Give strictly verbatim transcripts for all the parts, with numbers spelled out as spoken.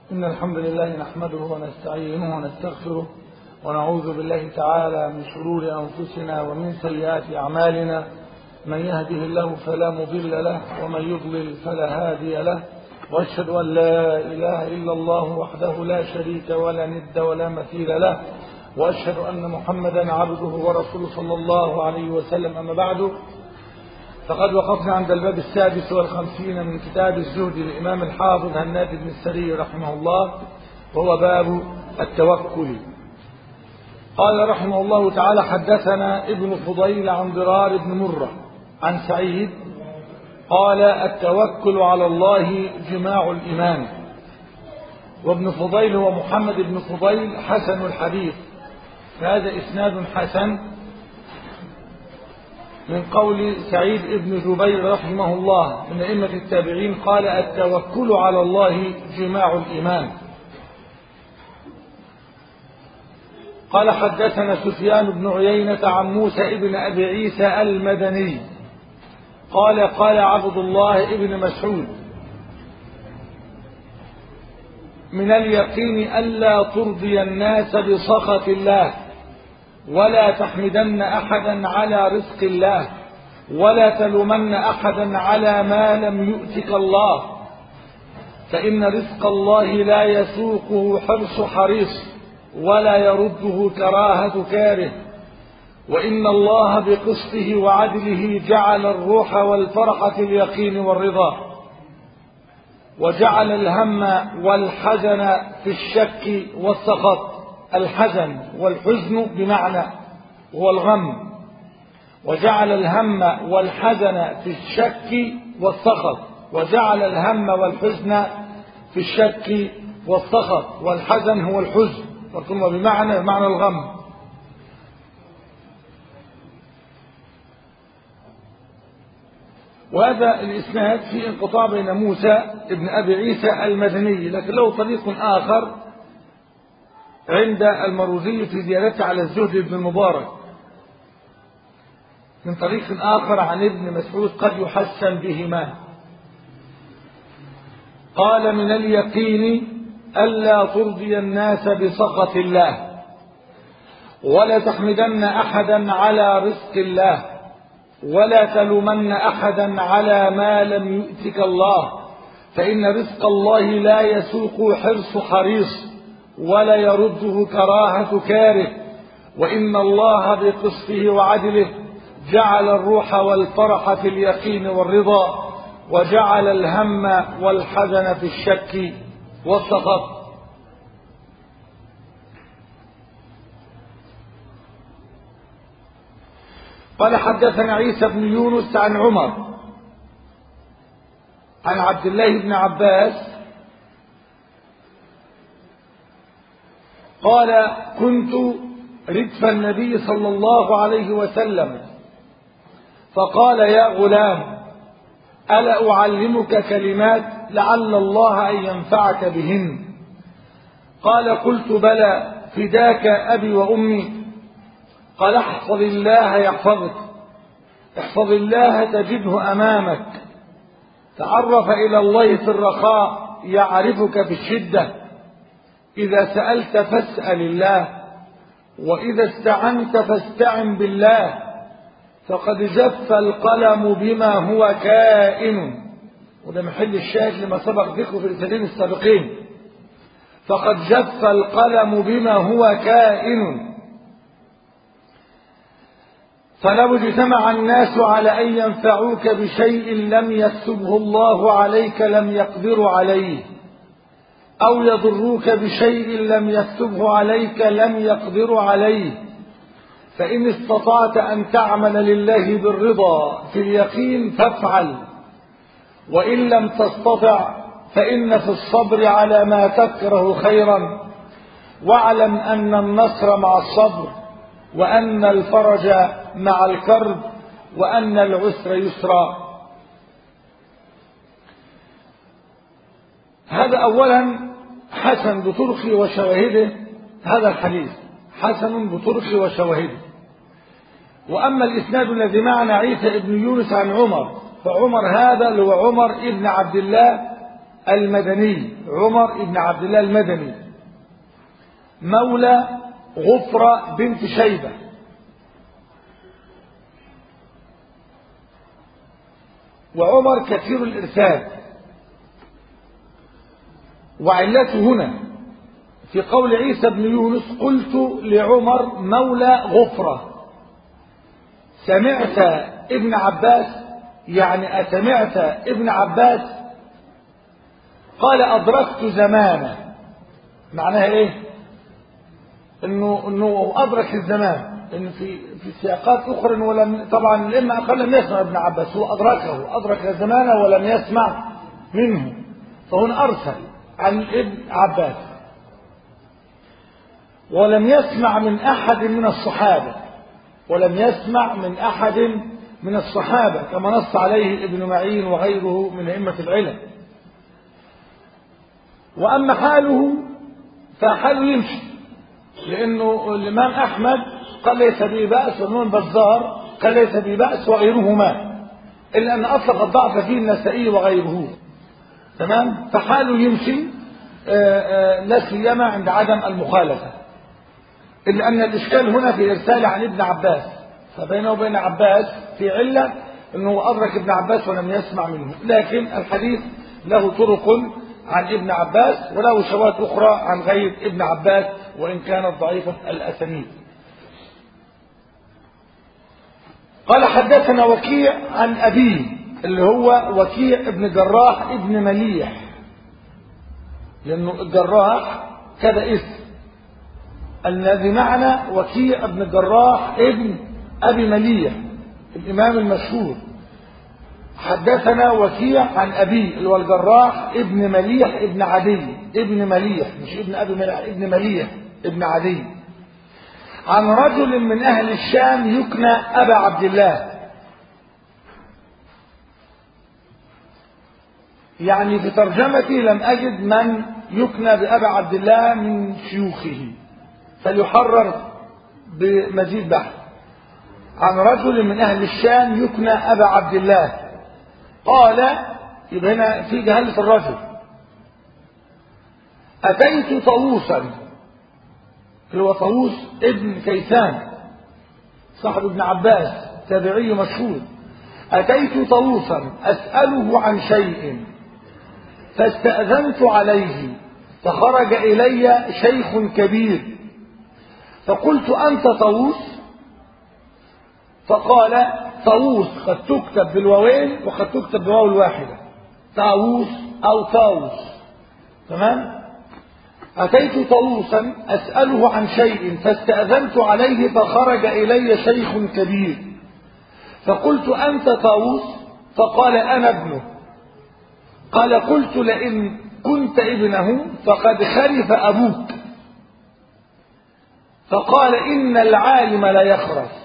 إن الحمد لله نحمده ونستعينه ونستغفره ونعوذ بالله تعالى من شرور أنفسنا ومن سيئات أعمالنا. من يهده الله فلا مضل له ومن يضلل فلا هادي له، وأشهد أن لا إله إلا الله وحده لا شريك ولا ند ولا مثيل له، وأشهد أن محمدا عبده ورسوله صلى الله عليه وسلم. أما بعد، فقد وقفنا عند الباب السادس والخمسين من كتاب الزهد للإمام الحافظ هناد بن السري رحمه الله، وهو باب التوكل. قال رحمه الله تعالى: حدثنا ابن فضيل عن ضرار بن مرة عن سعيد قال: التوكل على الله جماع الإيمان. وابن فضيل هو محمد بن فضيل حسن الحديث، فهذا إسناد حسن من قول سعيد بن جبير رحمه الله من أئمة التابعين، قال: التوكل على الله جماع الإيمان. قال: حدثنا سفيان بن عيينة عن موسى بن أبي عيسى المدني قال: قال عبد الله بن مسعود: من اليقين ألا ترضي الناس بسخط الله، ولا تحمدن أحدا على رزق الله، ولا تلومن أحدا على ما لم يؤتك الله، فإن رزق الله لا يسوقه حرص حريص، ولا يرده كراهة كاره، وإن الله بقسطه وعدله جعل الروح والفرح في اليقين والرضا، وجعل الهم والحزن في الشك والسخط. الحزن والحزن بمعنى هو الغم، وجعل الهم والحزن في الشك والسخط، وجعل الهم والحزن في الشك والسخط، والحزن هو الحزن وثم بمعنى بمعنى الغم. وهذا الإسناد في انقطاع بين موسى ابن أبي عيسى المدني، لكن له طريق آخر عند المروزي في زيارته على الزهد بن المبارك من طريق آخر عن ابن مسعود قد يحسن بهما. قال: من اليقين ألا ترضي الناس بسخط الله، ولا تحمدن أحدا على رزق الله، ولا تلومن أحدا على ما لم يؤتك الله، فإن رزق الله لا يسوق حرص حريص، ولا يرده كراهة كاره، وإن الله بقسطه وعدله جعل الروح والفرح في اليقين والرضا، وجعل الهم والحزن في الشك والسخط. قال: حدثنا عيسى بن يونس عن عمر عن عبد الله بن عباس قال: كنت ردف النبي صلى الله عليه وسلم فقال: يا غلام، ألا أعلمك كلمات لعل الله أن ينفعك بهن؟ قال: قلت: بلى، فداك أبي وأمي. قال: احفظ الله يحفظك، احفظ الله تجده أمامك، تعرف إلى الله في الرخاء يعرفك في الشدة، إذا سألت فاسأل الله، وإذا استعنت فاستعن بالله، فقد جف القلم بما هو كائن. وده محل الشاهد لما سبق ذكره في الرسالين السابقين. فقد جف القلم بما هو كائن، فلو اجتمع الناس على أن ينفعوك بشيء لم يكتبه الله عليك لم يقدروا عليه، أو يضروك بشيء لم يكتبه عليك لم يقدروا عليه، فإن استطعت أن تعمل لله بالرضا في اليقين فافعل، وإن لم تستطع فإن في الصبر على ما تكره خيرا، واعلم أن النصر مع الصبر، وأن الفرج مع الكرب، وأن العسر يسرا. هذا أولا حسن بطرقه وشواهده، هذا الحديث حسن بطرقه وشواهده. وأما الإسناد الذي معنا عيسى ابن يونس عن عمر، فعمر هذا اللي هو عمر ابن عبد الله المدني، عمر بن عبد الله المدني، مولى غفرة بنت شيبة، وعمر كثير الإرسال. وعلته هنا في قول عيسى بن يونس: قلت لعمر مولى غفرة سمعت ابن عباس، يعني أسمعت ابن عباس؟ قال: أدركت زمانه. معناها إيه؟ إنه إنه أدرك الزمان. إن في في سياقات أخرى ولم طبعا الإمام قال لم يسمع ابن عباس، هو أدركه، أدرك زمانه ولم يسمع منه، فهنا أرسل عن ابن عباس. ولم يسمع من أحد من الصحابة، ولم يسمع من أحد من الصحابة كما نص عليه ابن معين وغيره من أئمة العلم. وأما حاله فحاله يمشي، لأنه الإمام أحمد قال ليس به بأس، والإمام البزار قال ليس به بأس، وغيرهما، إلا أن أطلق الضعف فيه النسائي وغيره. تمام؟ فحاله يمشي لا سيما عند عدم المخالفة، إلا أن الإشكال هنا في إرسال عن ابن عباس، فبينه وبين عباس في علة أنه أدرك ابن عباس ولم يسمع منه، لكن الحديث له طرق عن ابن عباس وله شواهد أخرى عن غير ابن عباس وإن كانت ضعيفة الأسانيد. قال: حدثنا وكيع عن أبيه اللي هو وكيع ابن جراح ابن مليح، لأنه الجراح كذا اسم، الذي معنا وكيع ابن جراح ابن أبي مليح الإمام المشهور. حدثنا وكيع عن أبيه اللي هو الجراح ابن مليح ابن عدي، ابن مليح مش ابن أبي مليح، ابن مليح ابن عدي، عن رجل من أهل الشام يكنى أبا عبد الله. يعني في ترجمتي لم أجد من يكنى بأبا عبد الله من شيوخه، فليحرر بمزيد بحث. عن رجل من أهل الشام يكنى أبا عبد الله قال، يبقى هنا في جهالة الرجل. أتيت طاووسا، اللي هو طاووس ابن كيسان صاحب ابن عباس تابعي مشهور. أتيت طاووسا أسأله عن شيء فاستأذنت عليه، فخرج إلي شيخ كبير فقلت: أنت طاووس؟ فقال: طاووس قد تكتب بالواوين وقد تكتب بالواو الواحدة، طاووس أو طاووس. تمام؟ أتيت طاووسا أسأله عن شيء فاستأذنت عليه فخرج إلي شيخ كبير فقلت: أنت طاووس؟ فقال: أنا ابنه. قال: قلت: لئن كنت ابنه فقد خلف أبوك. فقال: إن العالم لا يخرف.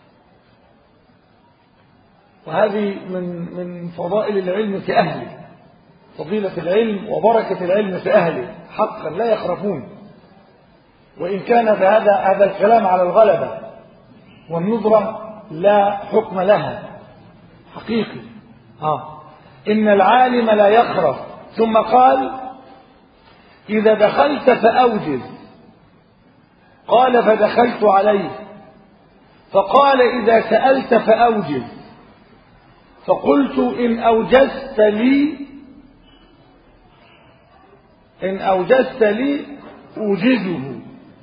وهذه من من فضائل العلم في أهله، فضيلة العلم وبركة العلم في أهله، حقا لا يخرفون. وإن كان هذا هذا الكلام على الغلبة والنظرة لا حكم لها حقيقي. آه. إن العالم لا يخرف. ثم قال: إذا دخلت فأوجز. قال: فدخلت عليه فقال: إذا سألت فأوجز. فقلت: إن أوجزت لي إن أوجزت لي أوجزه.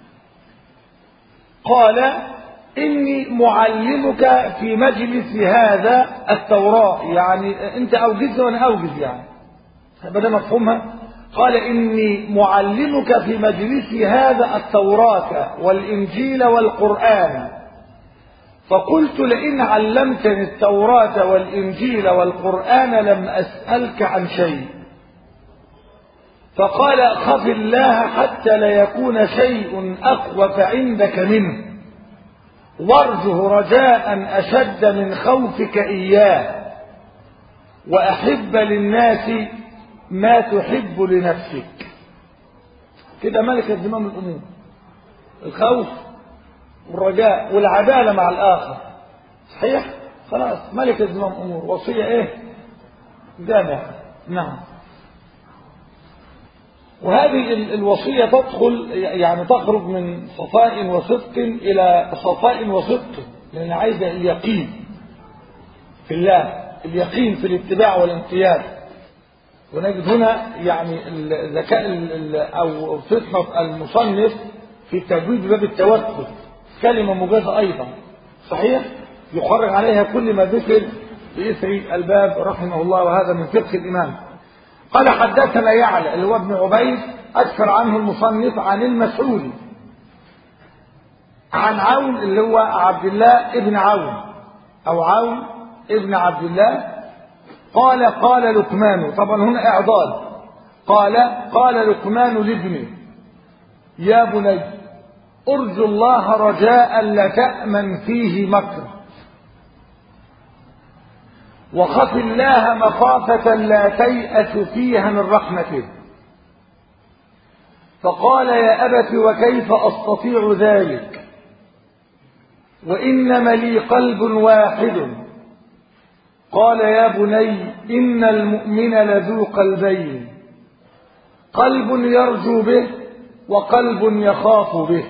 قال: إني معلمك في مجلس هذا التوراة، يعني أنت أوجز وأنا أوجز، يعني بدأ مفهومها. قال: إني معلمك في مجلس هذا التوراة والإنجيل والقرآن. فقلت: لئن علمتني التوراة والإنجيل والقرآن لم أسألك عن شيء. فقال: خف الله حتى لا يكون شيء أخوف عندك منه، وارجه رجاء أشد من خوفك إياه، وأحب للناس ما تحب لنفسك. كده ملكة زمام الأمور، الخوف والرجاء والعدالة مع الآخر. صحيح؟ خلاص ملكة زمام الأمور. وصية إيه؟ جامعة. نعم. وهذه الوصية تدخل يعني تخرج من صفاء وصدق إلى صفاء وصدق، لأن عايزة اليقين في الله، اليقين في الاتباع والانقياد. ونجد هنا يعني الذكاء أو فطنة المصنف في تجويد باب التوكل، كلمة مجازة أيضا صحيح يخرج عليها كل ما ذكر بإثر الباب رحمه الله، وهذا من فقه الإمام. قال حدثنا يعلى اللي هو ابن عبيد، أكثر عنه المصنف عن المسعودي عن عون اللي هو عبد الله ابن عون أو عون ابن عبد الله، قال قال لقمان، طبعا هنا إعضال، قال قال لقمان لابنه يا بني أرجو الله رجاء لا تأمن فيه مكر، وخف الله مخافة لا تيأس فيها من رحمته. فقال يا أبت وكيف أستطيع ذلك وإنما لي قلب واحد. قال يا بني إن المؤمن لذو قلبين، قلب يرجو به وقلب يخاف به.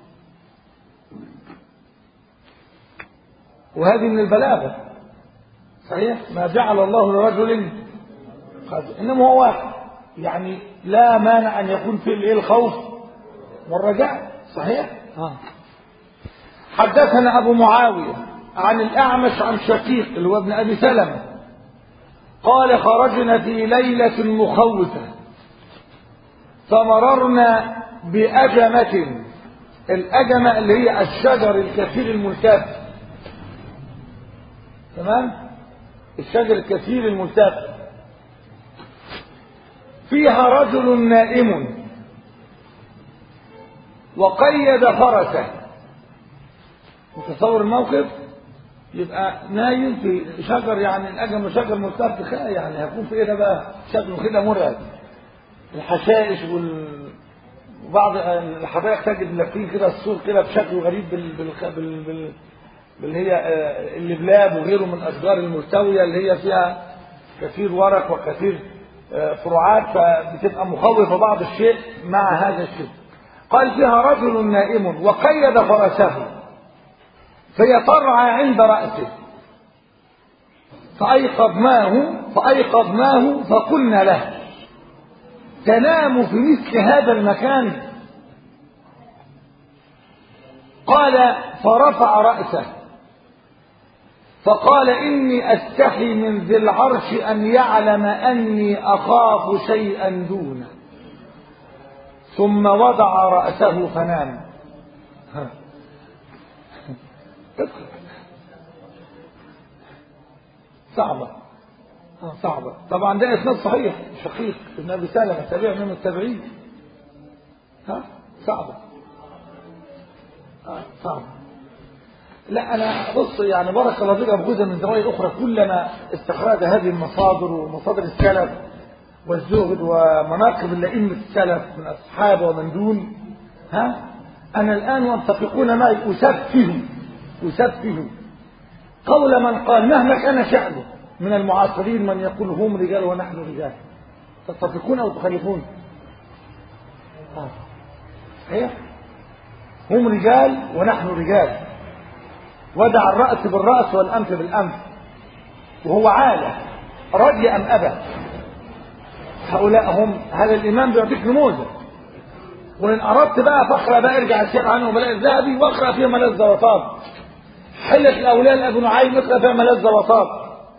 وهذه من البلاغة صحيح، ما جعل الله لرجل قدر، إنما هو واحد، يعني لا مانع أن يكون في الخوف والرجاء صحيح. آه. حدثنا أبو معاوية عن الأعمش عن شقيق اللي هو ابن أبي سلمة قال خرجنا في ليلة مخوفة فمررنا بأجمة، الأجمة اللي هي الشجر الكثير الملتف، تمام، الشجر الكثير الملتف، فيها رجل نائم وقيد فرسه. متصور الموقف؟ يبقى نايم في شجر، يعني الأجمة شجر ملتف، يعني هيكون في ايه ده بقى؟ شكله كده مرعب، الحشائش وال وبعض الحدائق تجد لافين كده السور كده بشكل غريب بال... بال... بال... بال... اللي هي اللبلاب وغيره من الاشجار الملتويه اللي هي فيها كثير ورق وكثير فروعات، فبتبقى مخوفه بعض الشيء مع هذا الشيء. قال فيها رجل نائم وقيد فرسه فيطرع عند رأسه، فأيقظناه فأيقظناه فقلنا له تنام في مثل هذا المكان؟ قال فرفع رأسه فقال إني أستحي من ذي العرش أن يعلم أني أخاف شيئا دونه، ثم وضع رأسه فنام. صعبة صعبة طبعا، ده إسناد صحيح، شقيق ابن أبي سلمة تابع من التابعين. ها صعبة آه صعبة. لا أنا بص يعني بارك الله فيك بجزء من زوايا أخرى، كلما استخرج هذه المصادر ومصادر السلف والزهد ومناقب الأئمة السلف من أصحاب ومن دون، ها أنا الآن يتفقون معي أسفه أسفه قول من قال مهما كان شأنه من المعاصرين من يقول هم رجال ونحن رجال. تتفقون أو تخالفون؟ آه. إيه؟ هم رجال ونحن رجال، ودع الرأس بالرأس والأنف بالأنف، وهو عالة رضي أم أبى. هؤلاء هم، هذا الإمام بيعطيك نموذج. وإن أردت بقى فقرة بقى ارجع الشيخ عنه وملاء الذهبي واقرأ فيها ملاذ وطاب، حلة الأولياء لأبو نعيم اقرأ فيها ملاذ وطاب،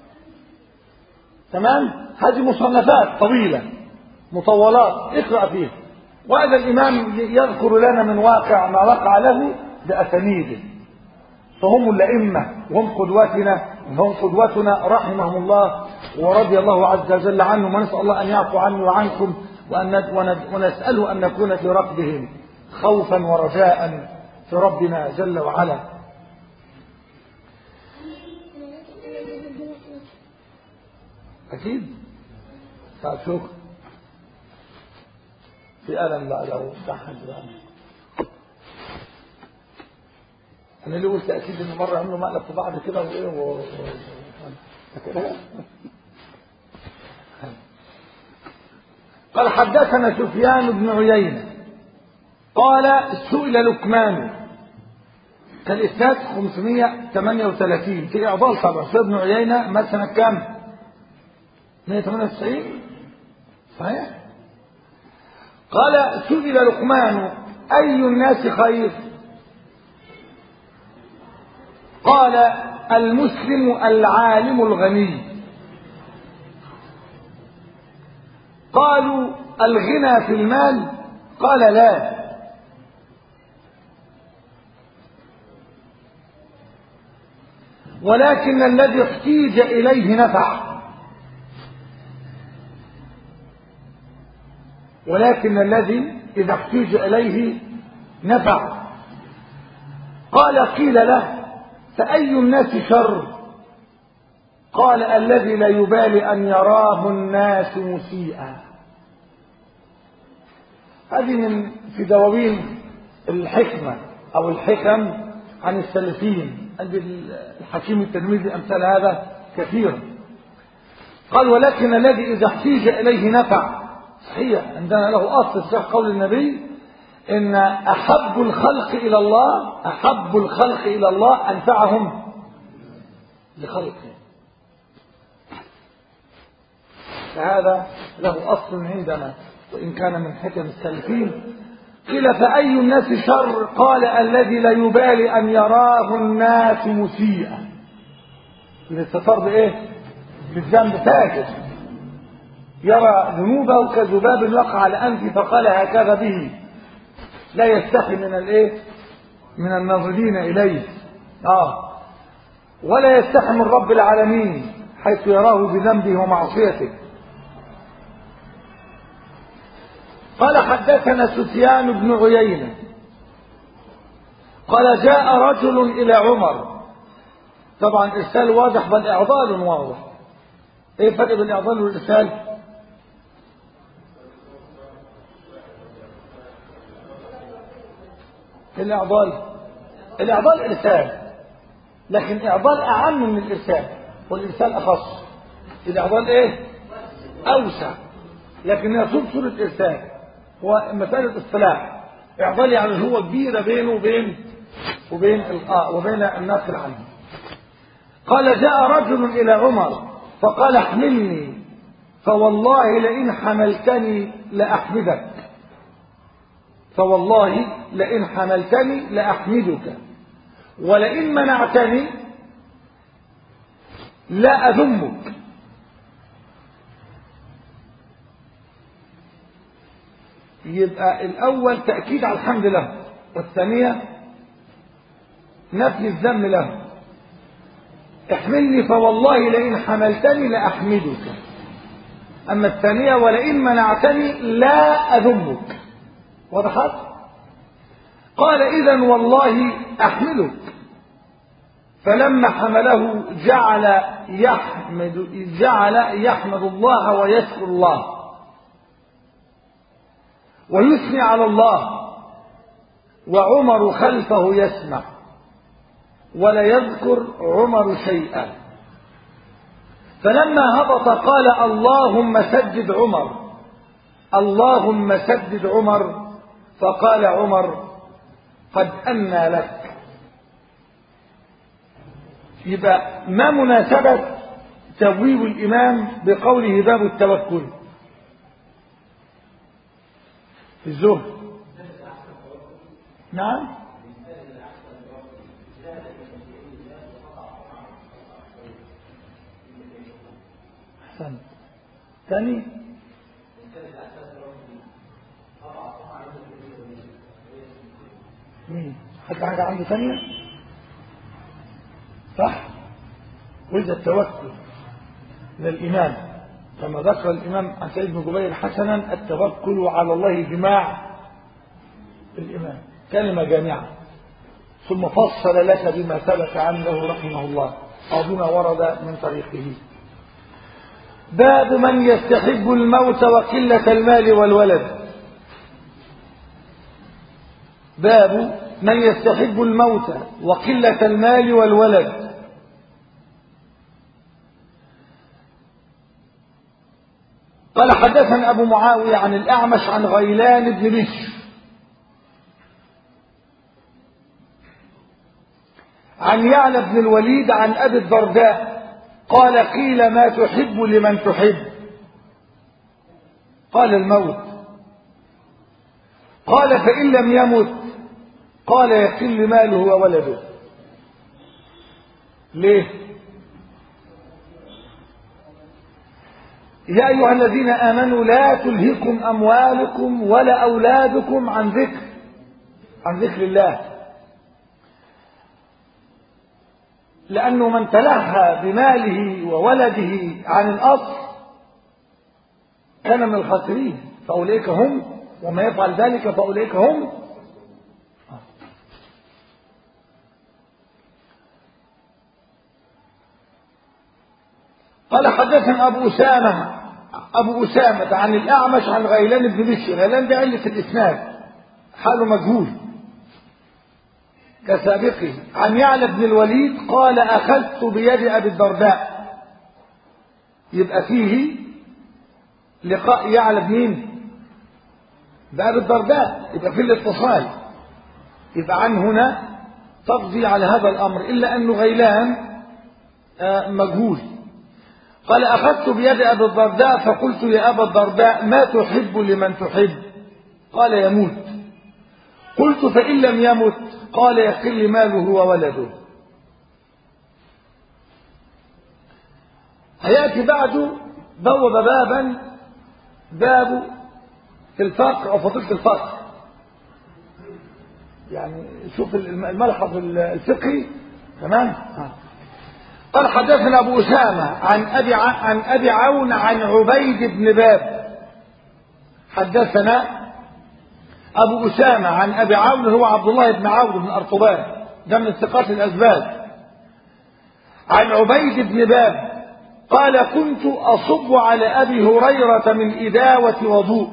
تمام. هذه مصنفات طويلة مطولات اقرأ فيها. وهذا الإمام يذكر لنا من واقع ما وقع له بأسانيده، فهم الأئمة وهم قدوتنا هم قدوتنا رحمهم الله ورضي الله عز وجل عنهم، ونسأل الله أن يعفو عني وعنكم وأن ونسأله أن نكون في ركبهم خوفا ورجاء في ربنا جل وعلا. أكيد ساعة شكر في ألم لا لو تحت بقى. أنا اللي قلت أكيد إن مرة عملوا مقلب في بعض كده وإيه و... و... قال حدثنا سفيان بن عيينة قال سئل لقمان، كان الإسناد خمسمائة وثمانية وثلاثين في إعضال طبعا. سفيان بن عيينة مات سنة كام؟ مائة وثمانية وتسعين صحيح. قال سئل لقمان أي الناس خير؟ قال المسلم العالم الغني. قالوا الغنى في المال؟ قال لا، ولكن الذي احتيج إليه نفع، ولكن الذي إذا احتيج إليه نفع. قال قيل له فأي الناس شر؟ قال الذي لا يبالي أن يراه الناس مسيئا. هذه من في دواوين الحكمة أو الحكم عن السلفيين عند الحكيم الترمذي أمثال هذا كثيرا. قال ولكن الذي إذا احتيج إليه نفع. صحيح عندنا له أصل صح قول النبي إن أحب الخلق إلى الله أحب الخلق إلى الله أنفعهم لخلقه، فهذا له أصل عندنا وإن كان من حكم السلفين. قيل فأي الناس شر؟ قال الذي لا يبالي أن يراه الناس مسيئا. الاستطار بإيه؟ بالذنب فاجر، يرى ذنوبه كذباب وقع على أنفه فقال هكذا به، لا يستحي من الايه من الناظرين اليه اه ولا يستحي من رب العالمين حيث يراه بذنبه ومعصيته. قال حدثنا سفيان بن عيينة قال جاء رجل الى عمر. طبعا ارسال واضح بل اعضال واضح. ايه الفرق بين الاعضال والارسال؟ الإعضال الإعضال إرسال، لكن إعضال أعم من الإرسال والإرسال أخص. الإعضال إيه؟ أوسع، لكن يصب صورة إرسال. هو مسألة اصطلاح. إعضال يعني هو كبيرة بينه وبين وبين الآه وبين الناقل عنه. قال جاء رجل إلى عمر فقال احملني فوالله لئن حملتني لأحمدك، فوالله لئن حملتني لأحمدك، ولئن منعتني لا أذمك. يبقى الأول تأكيد على الحمد له، والثانية نفي الذم له. احملني فوالله لئن حملتني لأحمدك. أما الثانية ولئن منعتني لا أذمك. وضحت؟ قال إذن والله أحملك. فلما حمله جعل يحمد جعل يحمد الله ويشكر الله ويثني على الله، وعمر خلفه يسمع ولا يذكر عمر شيئا. فلما هبط قال اللهم سدد عمر اللهم سدد عمر. فقال عمر قد أنى لك. يبقى ما مناسبة تبويب الإمام بقوله باب التوكل في الزهد؟ نعم أحسن. ثاني مين؟ حتى حاجة عنده ثانية صح؟ وإذا التوكل للإمام كما ذكر الإمام عن سيد بن جبير حسنا التوكل على الله جماع الإمام كلمة جامعة، ثم فصل لك بما ثبت عنه رحمه الله أو بما ورد من طريقه. باب من يستحب الموت وقلة المال والولد. باب من يستحب الموت وقلة المال والولد. قال حدثنا أبو معاوية عن الأعمش عن غيلان بن بشر عن يعلى بن الوليد عن أبي الدرداء قال قيل ما تحب لمن تحب؟ قال الموت. قال فإن لم يمت؟ قال يقل ماله وولده. ليه؟ يا أيها الذين آمنوا لا تلهكم أموالكم ولا أولادكم عن ذكر عن ذكر الله، لأنه من تلهى بماله وولده عن الأصل كان من الخاسرين، فأولئك هم، وما يفعل ذلك فأولئك هم. قال حدثنا أبو أسامة أبو أسامة عن الأعمش عن غيلان بن بشر. غيلان ده علة الإسناد، حاله مجهول كسابقه. عن يعلى بن الوليد قال أخذت بيد أبي الدرداء، يبقى فيه لقاء يعلى بمين؟ بأبي الدرداء، يبقى فيه الاتصال، يبقى عن هنا تقضي على هذا الأمر، إلا أنه غيلان مجهول. قال أخذت بيد أبي الدرداء فقلت يا أبا الدرداء ما تحب لمن تحب؟ قال يموت. قلت فإن لم يمت؟ قال يقل ماله وولده. هيأتي بعده بوب بابا باب في الفقر أو فضيلة الفقر، يعني شوف الملحظ الفقهي. تمام. قال حدثنا أبو أسامة عن أبي عن أبي عون عن عبيد بن باب. حدثنا أبو أسامة عن أبي عون هو عبد الله بن عون بن أرطبان، ده من الثقات الأزباد. عن عبيد بن باب قال كنت أصب على أبي هريرة من إداوة وضوء،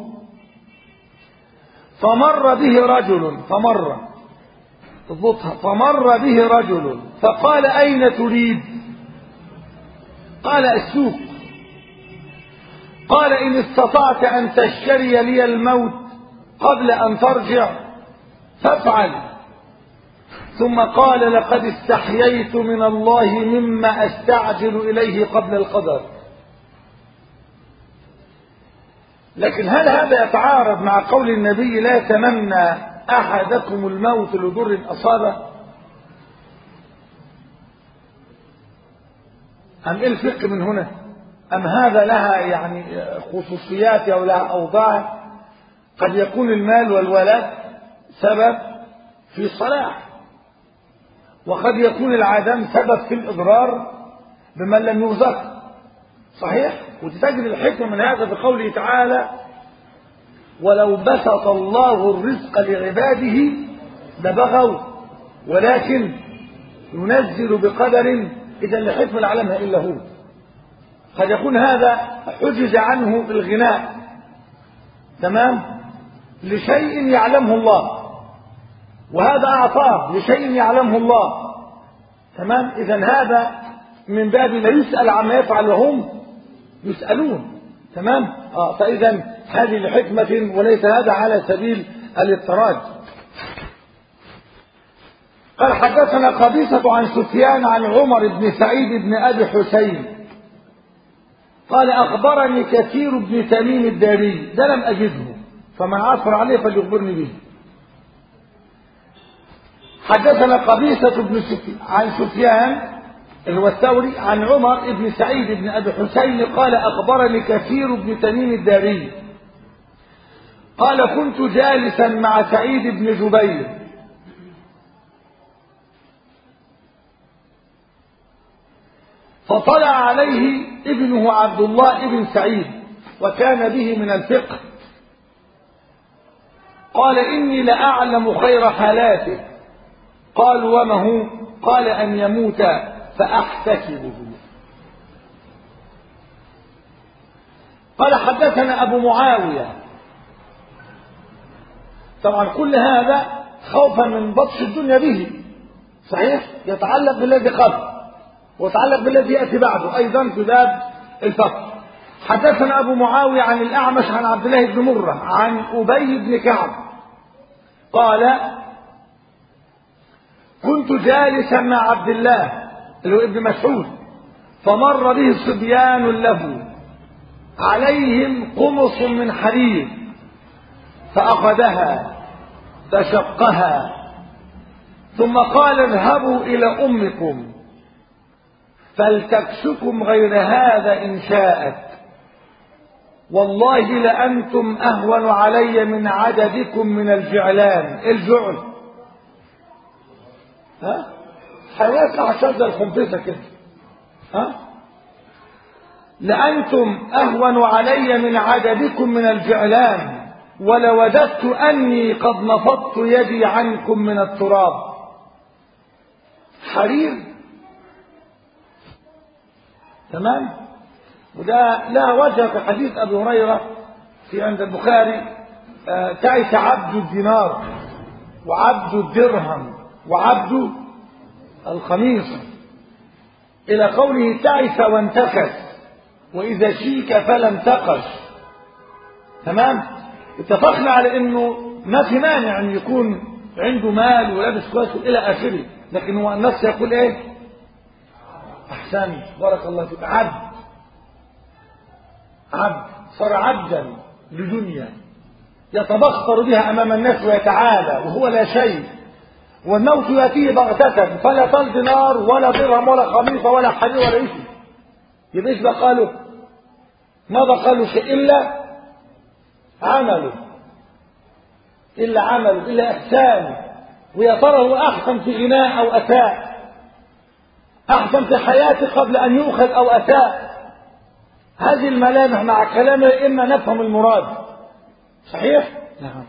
فمر به رجل فمر اضبطها فمر به رجل فقال أين تريد؟ قال السوق. قال إن استطعت أن تشتري لي الموت قبل أن ترجع فافعل. ثم قال لقد استحييت من الله مما أستعجل إليه قبل القدر. لكن هل هذا يتعارض مع قول النبي لا يتمنى أحدكم الموت لضر أصابه؟ أم إيه الفقه من هنا؟ أم هذا لها يعني خصوصيات أو لها أوضاع؟ قد يكون المال والولد سبب في الصلاح، وقد يكون العدم سبب في الإضرار بمن لم يرزق. صحيح؟ وتجد الحكمة من هذا بقوله تعالى ولو بسط الله الرزق لعباده لبغوا ولكن ينزل بقدر إذا لحكمة لا يعلمها إلا هو. قد يكون هذا حجز عنه الغناء، تمام، لشيء يعلمه الله، وهذا أعطاه لشيء يعلمه الله، تمام. إذا هذا من باب لا يسأل عما يفعل وهم يسألون، تمام. آه فإذا هذه لحكمة وليس هذا على سبيل الاضطراد. قال حدثنا قبيصة عن سفيان عن عمر بن سعيد بن أبي حسين قال أخبرني كثير بن تميم الداري، ده لم أجده فمن عثر عليه فليخبرني به. حدثنا قبيصة بن سفيان عن سفيان اللي هو الثوري عن عمر بن سعيد بن أبي حسين قال أخبرني كثير بن تميم الداري قال كنت جالسا مع سعيد بن جبير فطلع عليه ابنه عبد الله بن سعيد وكان به من الفقه قال إني لأعلم خير حالاته. قال وما هو؟ قال أن يموت فأحتسبه. قال حدثنا أبو معاوية. طبعا كل هذا خوفا من بطش الدنيا به، صحيح، يتعلق بالذي قبل ويتعلق بالذي يأتي بعده أيضا في باب الفقر. حدثنا أبو معاوية عن الأعمش عن عبد الله بن مرة عن أبي بن كعب قال كنت جالسا مع عبد الله اللي هو ابن مسعود فمر به صبيان له عليهم قمص من حرير فأخذها فشقها ثم قال اذهبوا إلى أمكم فلتكسكم غير هذا إن شاءت والله لأنتم أهون علي من عددكم من الجعلان. الجعل ها حياة عشان الخنفسة كده ها لأنتم أهون علي من عددكم من الجعلان ولوددت أني قد نفضت يدي عنكم من التراب. حرير تمام. وده لا وجه في حديث أبي هريرة في عند البخاري آه تعس عبد الدينار وعبد الدرهم وعبد الخميصة إلى قوله تعس وانتكس وإذا شيك فلم تقش. تمام. اتفقنا على انه ما في مانع ان يكون عنده مال ولابس كويس الى اخره، لكن هو النص يقول ايه؟ احسن بارك الله فيك. عبد عبد صار عبدا لدنيا يتبختر بها امام الناس ويتعالى وهو لا شيء، والموت ياتيه بغتة فلا طال دينار ولا درهم ولا خميصه ولا حرير ولا شيء. يبقى ايش بقى له؟ ما بقى له شيء الا عمله، إلا عمله إلا إحسانه. ويا ترى هو أحسن في غناء أو أساء، أحسن في حياته قبل أن يؤخذ أو أساء. هذه الملامح مع كلامه إما نفهم المراد. صحيح؟ نعم.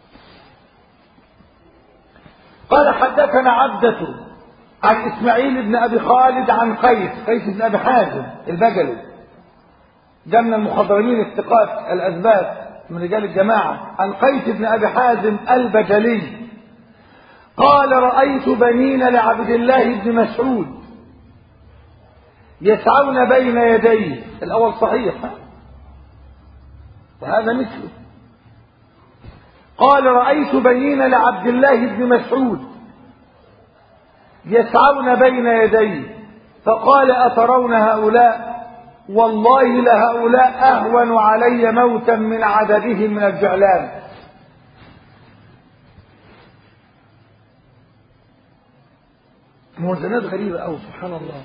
قال حدثنا عبدة عن إسماعيل بن أبي خالد عن قيس قيس بن أبي حازم البجلي، ده من المخضرمين الثقات الأثبات من رجال الجماعة، عن قيس بن أبي حازم البجلي قال رأيت بنين لعبد الله بن مسعود يسعون بين يديه. الأول صحيح وهذا مثله. قال رأيت بنين لعبد الله بن مسعود يسعون بين يديه فقال أترون هؤلاء والله لهؤلاء أهون علي موتا من عددهم من الجعلان. موازنات غريبة أوي سبحان الله.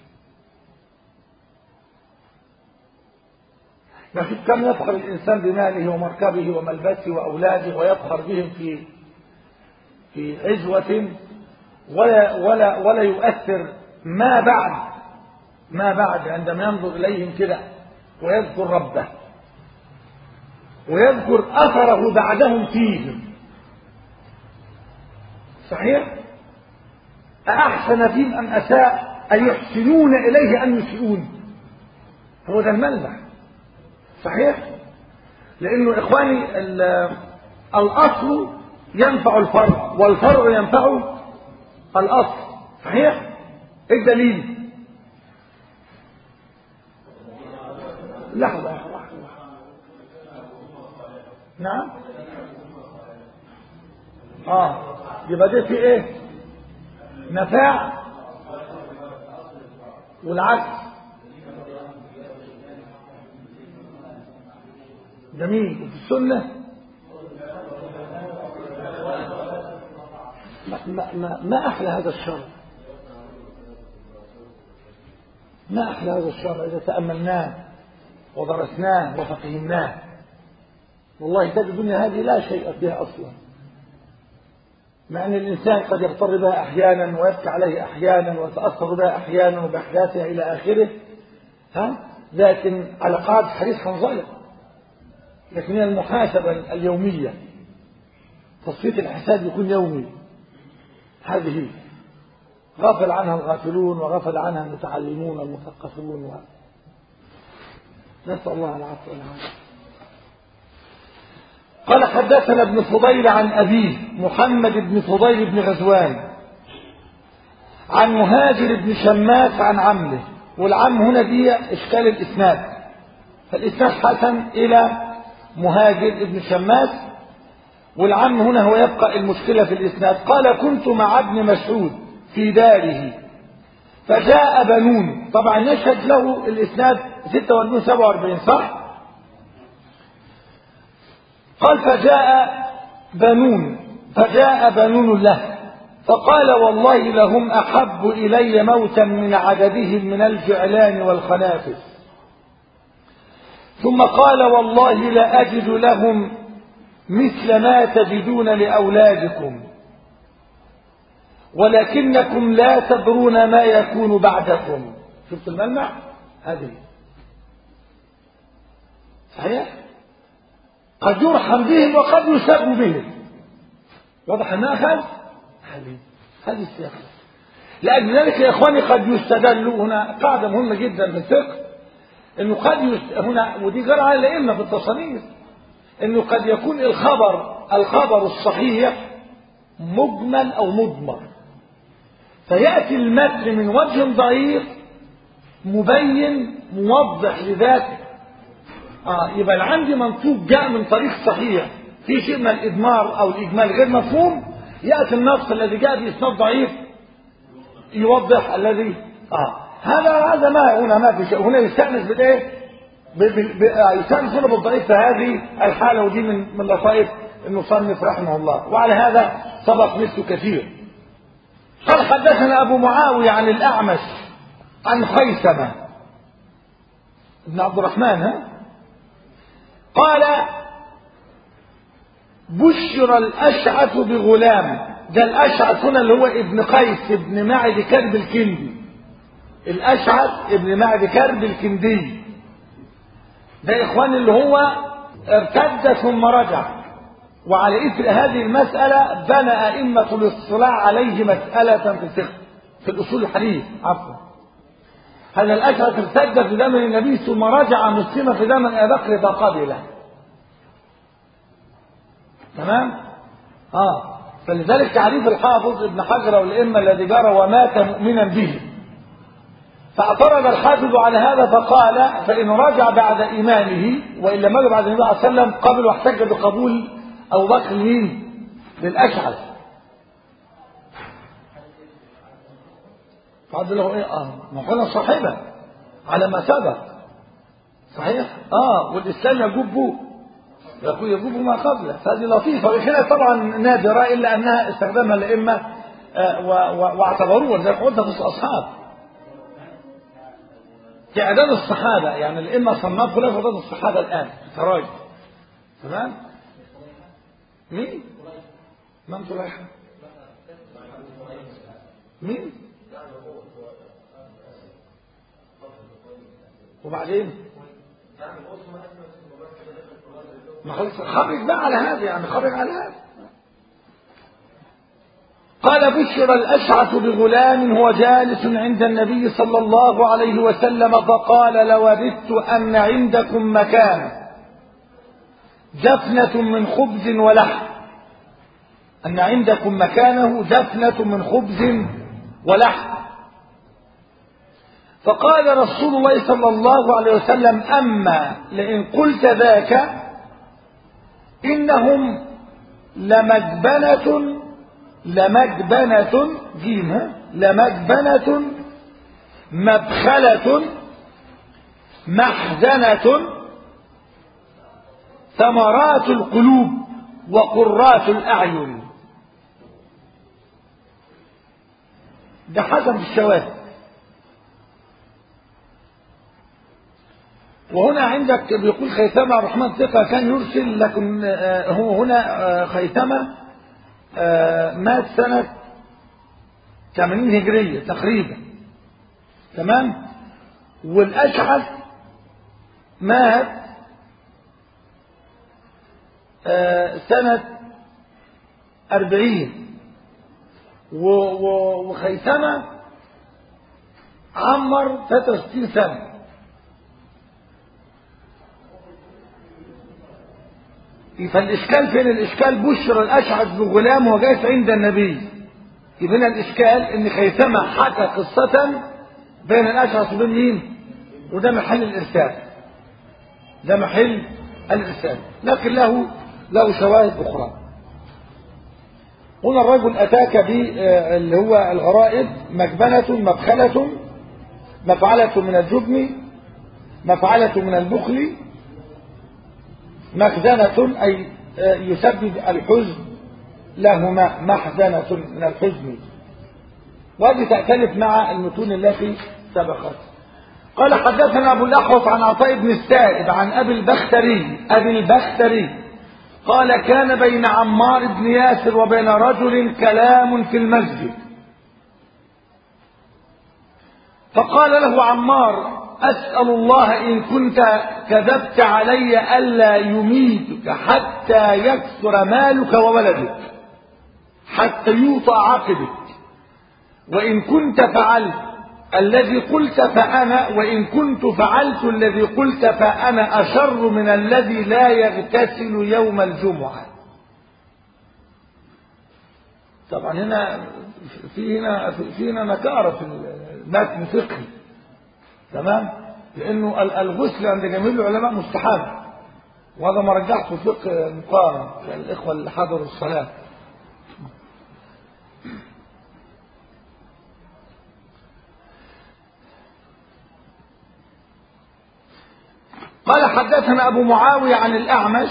لكن كم يفخر الإنسان بماله ومركبه وملبسه وأولاده ويفخر بهم في في عزوة ولا ولا ولا يؤثر ما بعد ما بعد عندما ينظر إليهم كده ويذكر ربه ويذكر أثره بعدهم فيهم. صحيح؟ أحسن فيهم أم أساء أيحسنون إليه أم يسيئون؟ هو ده الملمح. صحيح؟ لأنه إخواني الأصل ينفع الفرع والفرع ينفع الأصل. صحيح؟ إيه الدليل؟ لحظة لحظة. نعم. اه يبقى ده في ايه؟ نفاع والعكس. جميل. وفي السنة ما, ما, ما أحلى هذا الشرع، ما أحلى هذا الشرع إذا تأملناه ودرسناه وفقهمناه. والله تجد الدنيا هذه لا شيء فيها أصلا، مع أن الإنسان قد يغتر بها أحيانا ويبكي عليه أحيانا ويتأثر بها أحيانا وبأحداثها إلى آخره، ها؟ لكن على قاعدة حديث حنظلة، لكن هي المحاسبة اليومية، تصفية الحساب يكون يومي. هذه غفل عنها الغافلون وغفل عنها المتعلمون والمثقفون و... نسأل الله العفو والعافية. قال حدثنا ابن فضيل عن أبيه محمد بن فضيل بن غزوان عن مهاجر بن شماس عن عمه. والعم هنا دي إشكال الإسناد، فالإسناد حسن إلى مهاجر ابن شماس. والعم هنا هو يبقى المشكلة في الإسناد. قال كنت مع ابن مسعود في داره فجاء بنون. طبعا يشهد له الإسناد ستة وأربعين سبعة وأربعين صح؟ قال فجاء بنون فجاء بنون له فقال والله لهم أحب إلي موتا من عددهم من الجعلان والخنافس. ثم قال والله لا أجد لهم مثل ما تجدون لأولادكم ولكنكم لا تدرون ما يكون بعدكم. شفت الملمع هذه صحيح؟ قد يرحم بهم وقد يسب بهم. واضح المأخذ؟ هذه السياق. لأجل ذلك يا إخواني قد يستدل هنا قاعدة مهمة جدا في الفقه إنه قد يست... هنا ودي جرى على الأئمة في التصانيف إنه قد يكون الخبر الخبر الصحيح مجمل أو مضمر فيأتي المتن من وجه ضعيف مبين موضح لذاته. آه يبقى عندي منطوق جاء من طريق صحيح في شيء من الإدمار أو الإجمال غير مفهوم، يأتي النص الذي جاء بإسناد ضعيف يوضح الذي آه هذا هذا ما هنا ما في شيء. هنا يستأنس بالإيه؟ يستأنس هنا بالضعيف في هذه الحالة، ودي من من لطائف المصنف رحمه الله. وعلى هذا سبق مثله كثير. قال حدثنا أبو معاوية عن الأعمش عن خيثمة ابن عبد الرحمن ها قال بشر الأشعث بغلام. ده الأشعث هنا اللي هو ابن قيس ابن معد كرب الكندي. الأشعث ابن معد كرب الكندي ده إخوان اللي هو ارتد ثم رجع. وعلى إثر هذه المسألة بنى أئمة الاصطلاح عليه مسألة في الفقه في الأصول الحديث عفوا. هذا الأشعث ارتد في زمن النبي ثم رجع مسلما في زمن أبي بكر فقبله. تمام؟ آه فلذلك تعريف الحافظ ابن حجر والأئمة الذي جرى ومات مؤمنا به. فاعترض الحافظ على هذا فقال فإن رجع بعد إيمانه وإن لم يرجع بعد النبي صلى الله عليه وسلم قبل واحتج بقبول أبو بكر مين؟ للأشعث. فقال له إيه؟ آه ما قلنا صاحبه على ما سبق صحيح؟ آه والإسلام يجب يقول يجب ما قبله. فهذه لطيفة وكده طبعا نادرة إلا أنها استخدمها الأئمة آه واعتبروها زي ما قلت في الأصحاب كأعداد الصحابة. يعني الأئمة صنفوا له أعداد الصحابة الآن تراجع. تمام؟ مين؟ من طليحة؟ مين؟ وبعدين؟ ما خلص خرج بقى على هذا يعني خرج على هذا. قال بشر الأشعث بغلام هو جالس عند النبي صلى الله عليه وسلم فقال لوددت أن عندكم مكان جفنة من خبز ولحم. أن عندكم مكانه جفنة من خبز ولحم. فقال رسول الله صلى الله عليه وسلم أما لئن قلت ذاك إنهم لمجبنة لمجبنة جيمها لمجبنة مبخلة محزنة ثمرات القلوب وقرات الأعين. ده حسب الشواهد. وهنا عندك بيقول خيثمة عبد الرحمن ثقة كان يرسل لكن هو هنا خيثمة مات سنة ثمانين هجرية تقريبا. تمام؟ والأشعث مات سنة أربعين وخيثمة عمر ثلاثة وستين سنة. فالإشكال فين؟ الإشكال بشر الأشعث بغلام وهو جالس عند النبي. يبقى هنا الإشكال إن خيثمة حكى قصة بين الأشعث وبين مين؟ وده محل الإرسال. ده محل الإرسال، لكن له له شواهد أخرى. هنا الرجل أتاك باللي هو الغرائب: مجبنة، مبخلة، مفعلة من الجبن، مفعلة من البخل، مخزنة أي يسبب الحزن لهما، محزنة من الحزن، وهذه تختلف مع المتون التي سبقت. قال حدثنا أبو الأحوص عن عطاء بن السائب عن أبي البختري أبي البختري قال: كان بين عمار بن ياسر وبين رجل كلام في المسجد، فقال له عمار: أسأل الله إن كنت كذبت علي ألا يميتك حتى يكثر مالك وولدك، حتى يوطى عقبك، وإن كنت فعلت الذي قلت فأنا وإن كنت فعلت الذي قلت فأنا أشر من الذي لا يغتسل يوم الجمعة. طبعا هنا في هنا في هنا نكارة في المتن الفقهي، تمام، لأنه الغسل عند جميع العلماء مستحب، وهذا ما رجحته في فقه المقارنة الإخوة اللي حضروا الصلاة. قال حدثنا أبو معاوية عن الأعمش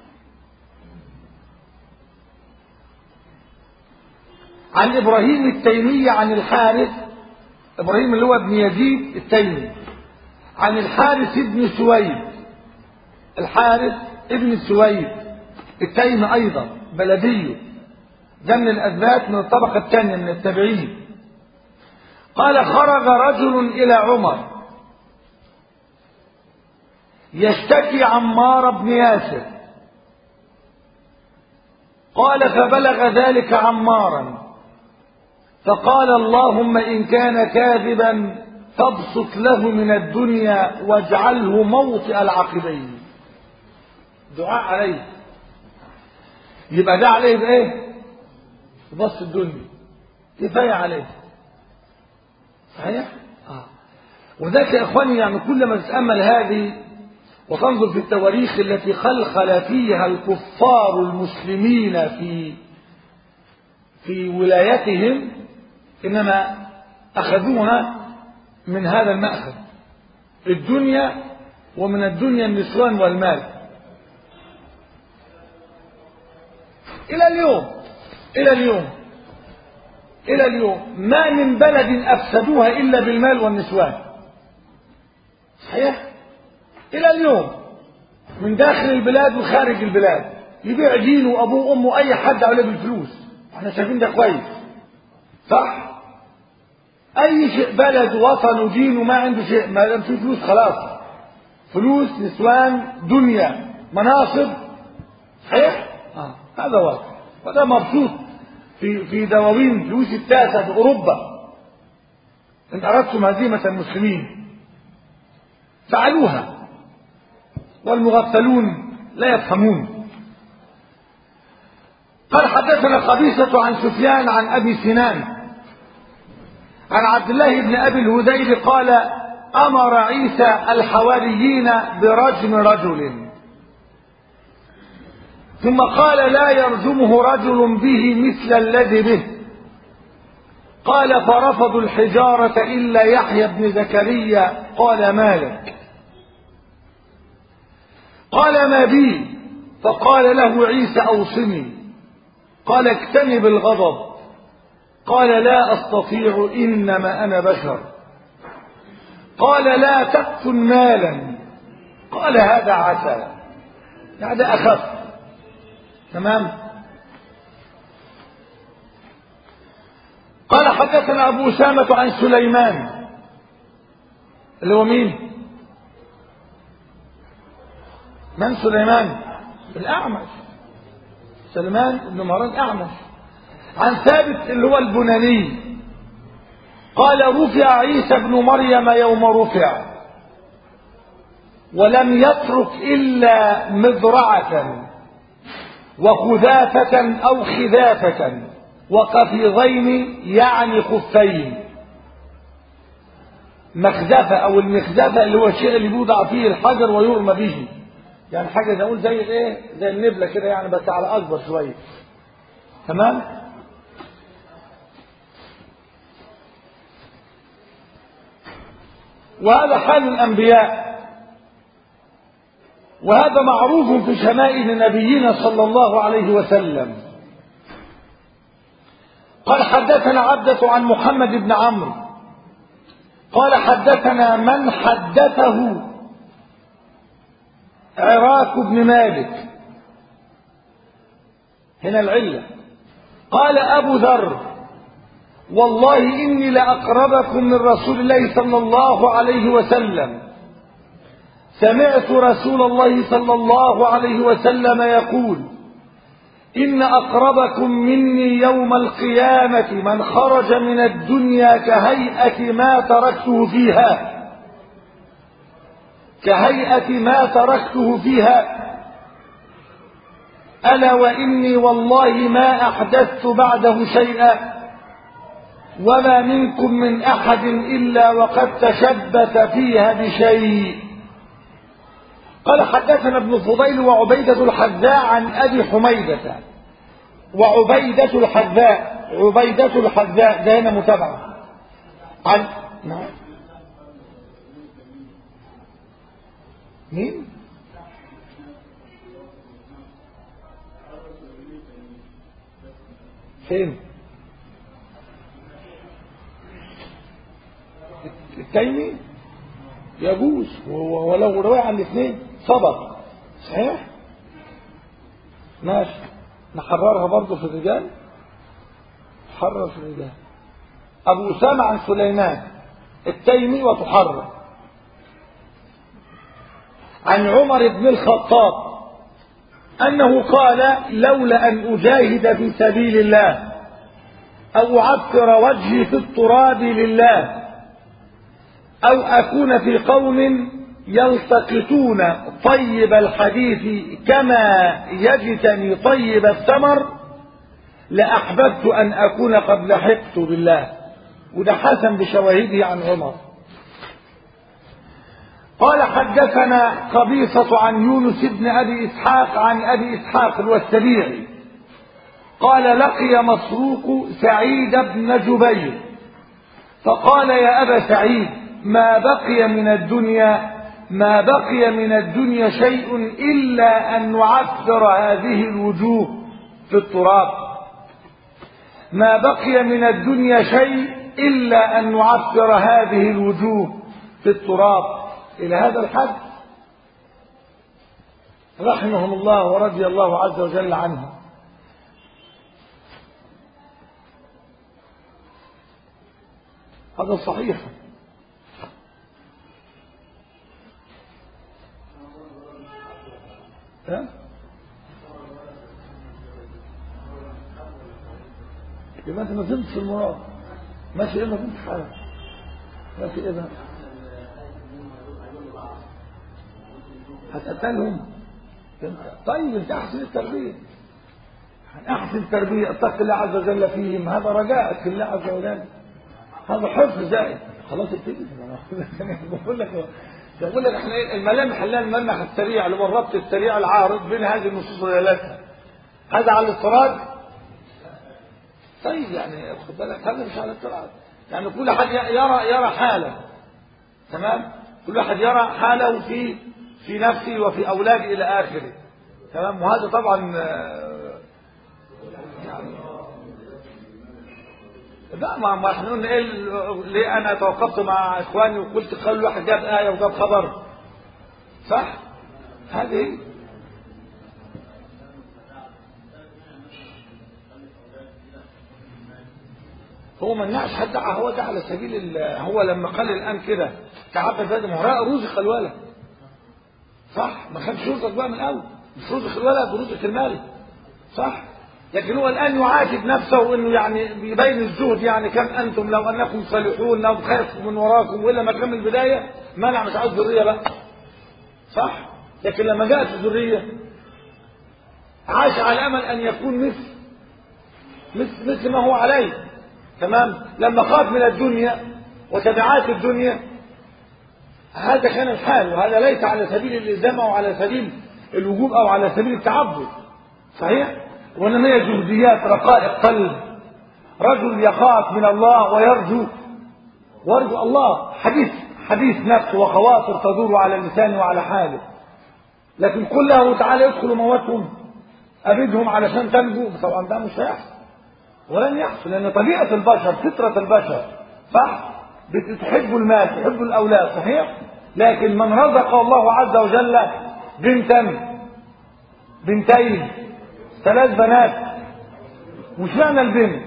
عن إبراهيم التيمي عن الحارث، إبراهيم اللي هو ابن يزيد التيمي، عن الحارث ابن سويد، الحارث ابن سويد التيمي أيضا بلديه، ده من الأثبات من الطبقة الثانية من التابعين. قال: خرج رجل إلى عمر يشتكي عمار بن ياسر، قال: فبلغ ذلك عمارا، فقال: اللهم إن كان كاذبا فابسط له من الدنيا واجعله موطئ العقبين. دعاء عليه، يبقى ده عليه بإيه؟ بسط الدنيا، كفاية عليه، صحيح؟ آه. وذلك يا إخواني يعني كل ما تتأمل هذه وتنظر في التواريخ التي خلخل فيها الكفار المسلمين في في ولايتهم، إنما أخذوها من هذا المأخذ، الدنيا، ومن الدنيا النسوان والمال. إلى اليوم إلى اليوم إلى اليوم ما من بلد أفسدوها إلا بالمال والنسوان، صحيح؟ إلى اليوم من داخل البلاد وخارج البلاد يبيع دينه وأبوه وأمه أي حد عليه بالفلوس، احنا شايفين ده كويس، صح؟ أي شيء بلد وطن ودين وما عنده شيء، ما دام فيه فلوس خلاص، فلوس، نسوان، دنيا، مناصب، صحيح؟ آه. هذا واقع، وده مبسوط في في دواوين فلوس التاسع في أوروبا. إن أردتم هزيمة المسلمين فعلوها، والمغفلون لا يفهمون. قال حدثنا قبيصة عن سفيان عن أبي سنان عن عبد الله بن أبي الهذيل قال: أمر عيسى الحواريين برجم رجل، ثم قال: لا يرجمه رجل به مثل الذي به. قال: فرفضوا الحجارة إلا يحيى بن زكريا قال: مالك؟ قال: ما بي؟ فقال له عيسى: أوصني. قال: اجتنب الغضب. قال: لا أستطيع، إنما أنا بشر. قال: لا تقتل مالا. قال: هذا عسى، هذا أخف، تمام. قال حدثنا أبو أسامة عن سليمان اللي هو مين؟ من سليمان؟ الأعمش، سليمان بن مهران الأعمش، عن ثابت اللي هو البناني قال: رفع عيسى ابن مريم يوم رفع ولم يترك إلا مذرعة وخذافة أو خذافة وقفيضين يعني خفين. مخزفة أو المخزفة اللي هو الشيء اللي بيوضع فيه الحجر ويرمى به، يعني حاجة نقول زي الايه، زي النبلة كده يعني، بس على أكبر شوية. تمام. وهذا حال الأنبياء، وهذا معروف في شمائل نبينا صلى الله عليه وسلم. قال حدثنا عبدة عن محمد بن عمرو قال حدثنا من حدثه عراك بن مالك. هنا العلة. قال أبو ذر والله إني لأقربكم من رسول الله صلى الله عليه وسلم، سمعت رسول الله صلى الله عليه وسلم يقول إن أقربكم مني يوم القيامة من خرج من الدنيا كهيئة ما تركته فيها كهيئة ما تركته فيها ألا وإني والله ما أحدثت بعده شيئا وما منكم من أحد إلا وقد تشبث فيها بشيء. قال حدثنا ابن فضيل وعبيدة الحذاء عن أبي حميدة. وعبيدة الحذاء عبيدة الحذاء ده هنا متابعة عن نعم مين؟ فين؟ التيمي يجوز ولو رواية عن الاثنين سبق صحيح ماشي. نحررها برضه في الرجال، حرر في الرجال. أبو أسامة عن سليمان التيمي وتحرر. عن عمر بن الخطاب أنه قال لولا أن أجاهد في سبيل الله أو أعفر وجهي في التراب لله أو أكون في قوم يلتقطون طيب الحديث كما يجتني طيب الثمر لأحببت أن أكون قد لحقت بالله. وده حسن بشواهده عن عمر. قال حدثنا قبيصة عن يونس بن أبي إسحاق عن أبي إسحاق الوسبيعي قال لقي مسروق سعيد بن جبير فقال يا أبا سعيد ما بقي من الدنيا ما بقي من الدنيا شيء إلا أن نعثر هذه الوجوه في التراب ما بقي من الدنيا شيء إلا أن نعثر هذه الوجوه في التراب إلى هذا الحد رحمهم الله ورضي الله عز وجل عنه. هذا صحيح. ها؟ يبقى انت ما فهمتش المراد. ماشي ايه ما فهمتش حاجه. ماشي ايه ده؟ هتقتلهم؟ طيب انت احسن التربيه. احسن التربيه اتق الله عز وجل فيهم، هذا رجاءك في الله عز وجل. هذا حفظ زائد. خلاص ابتدي. بقول لك بقول لك احنا الملامح اللي الملمح السريع اللي هو الربط السريع العارض بين هذه النصوص ودلالاتها. هذا على الاضطراد. طيب يعني خد بالك هذا مش على الاضطراد. يعني كل احد يرى يرى حاله. تمام؟ كل واحد يرى حاله في في نفسه وفي اولاده الى اخره. تمام؟ وهذا طبعا يعني لا ما ما احنا قلنا ايه ليه انا توقفت مع اخواني وقلت خلوا الواحد جاب ايه وجاب خبر صح؟ هذه هو ما منعش حد دعا، هو ده على سبيل هو لما قال الان كده تعبد زاد مهراء رزق الولد صح؟ ما خدش رزق بقى من الاول، مش رزق الولد ورزق المال صح؟ لكن هو الآن يعاتب نفسه انه يعني بيبين الزهد، يعني كم انتم لو انكم صالحون لو خاف من وراكم والا ما كان من البدايه منع مش عاوز ذريه بقى صح؟ لكن لما جاءت الذريه عاش على امل ان يكون مثل مثل مثل ما هو عليه. تمام؟ لما خاف من الدنيا وتبعات الدنيا هذا كان الحال، وهذا ليس على سبيل الإلزام أو على سبيل الوجوب أو على سبيل التعبد، صحيح؟ وإنما هي جهديات رقائق قلب، رجل يخاف من الله ويرجو ويرجو الله، حديث حديث نفس وخواطر تدور على اللسان وعلى حاله. لكن قل له تعالى يدخل موتهم أبدهم علشان تنجو، طبعا ده مش هيحصل ولن يحصل، لأن طبيعة البشر فطرة البشر صح؟ بتحب المال تحب الأولاد، صحيح؟ لكن من رزق الله عز وجل بنتا بنتين ثلاث بنات، مش معنى البنت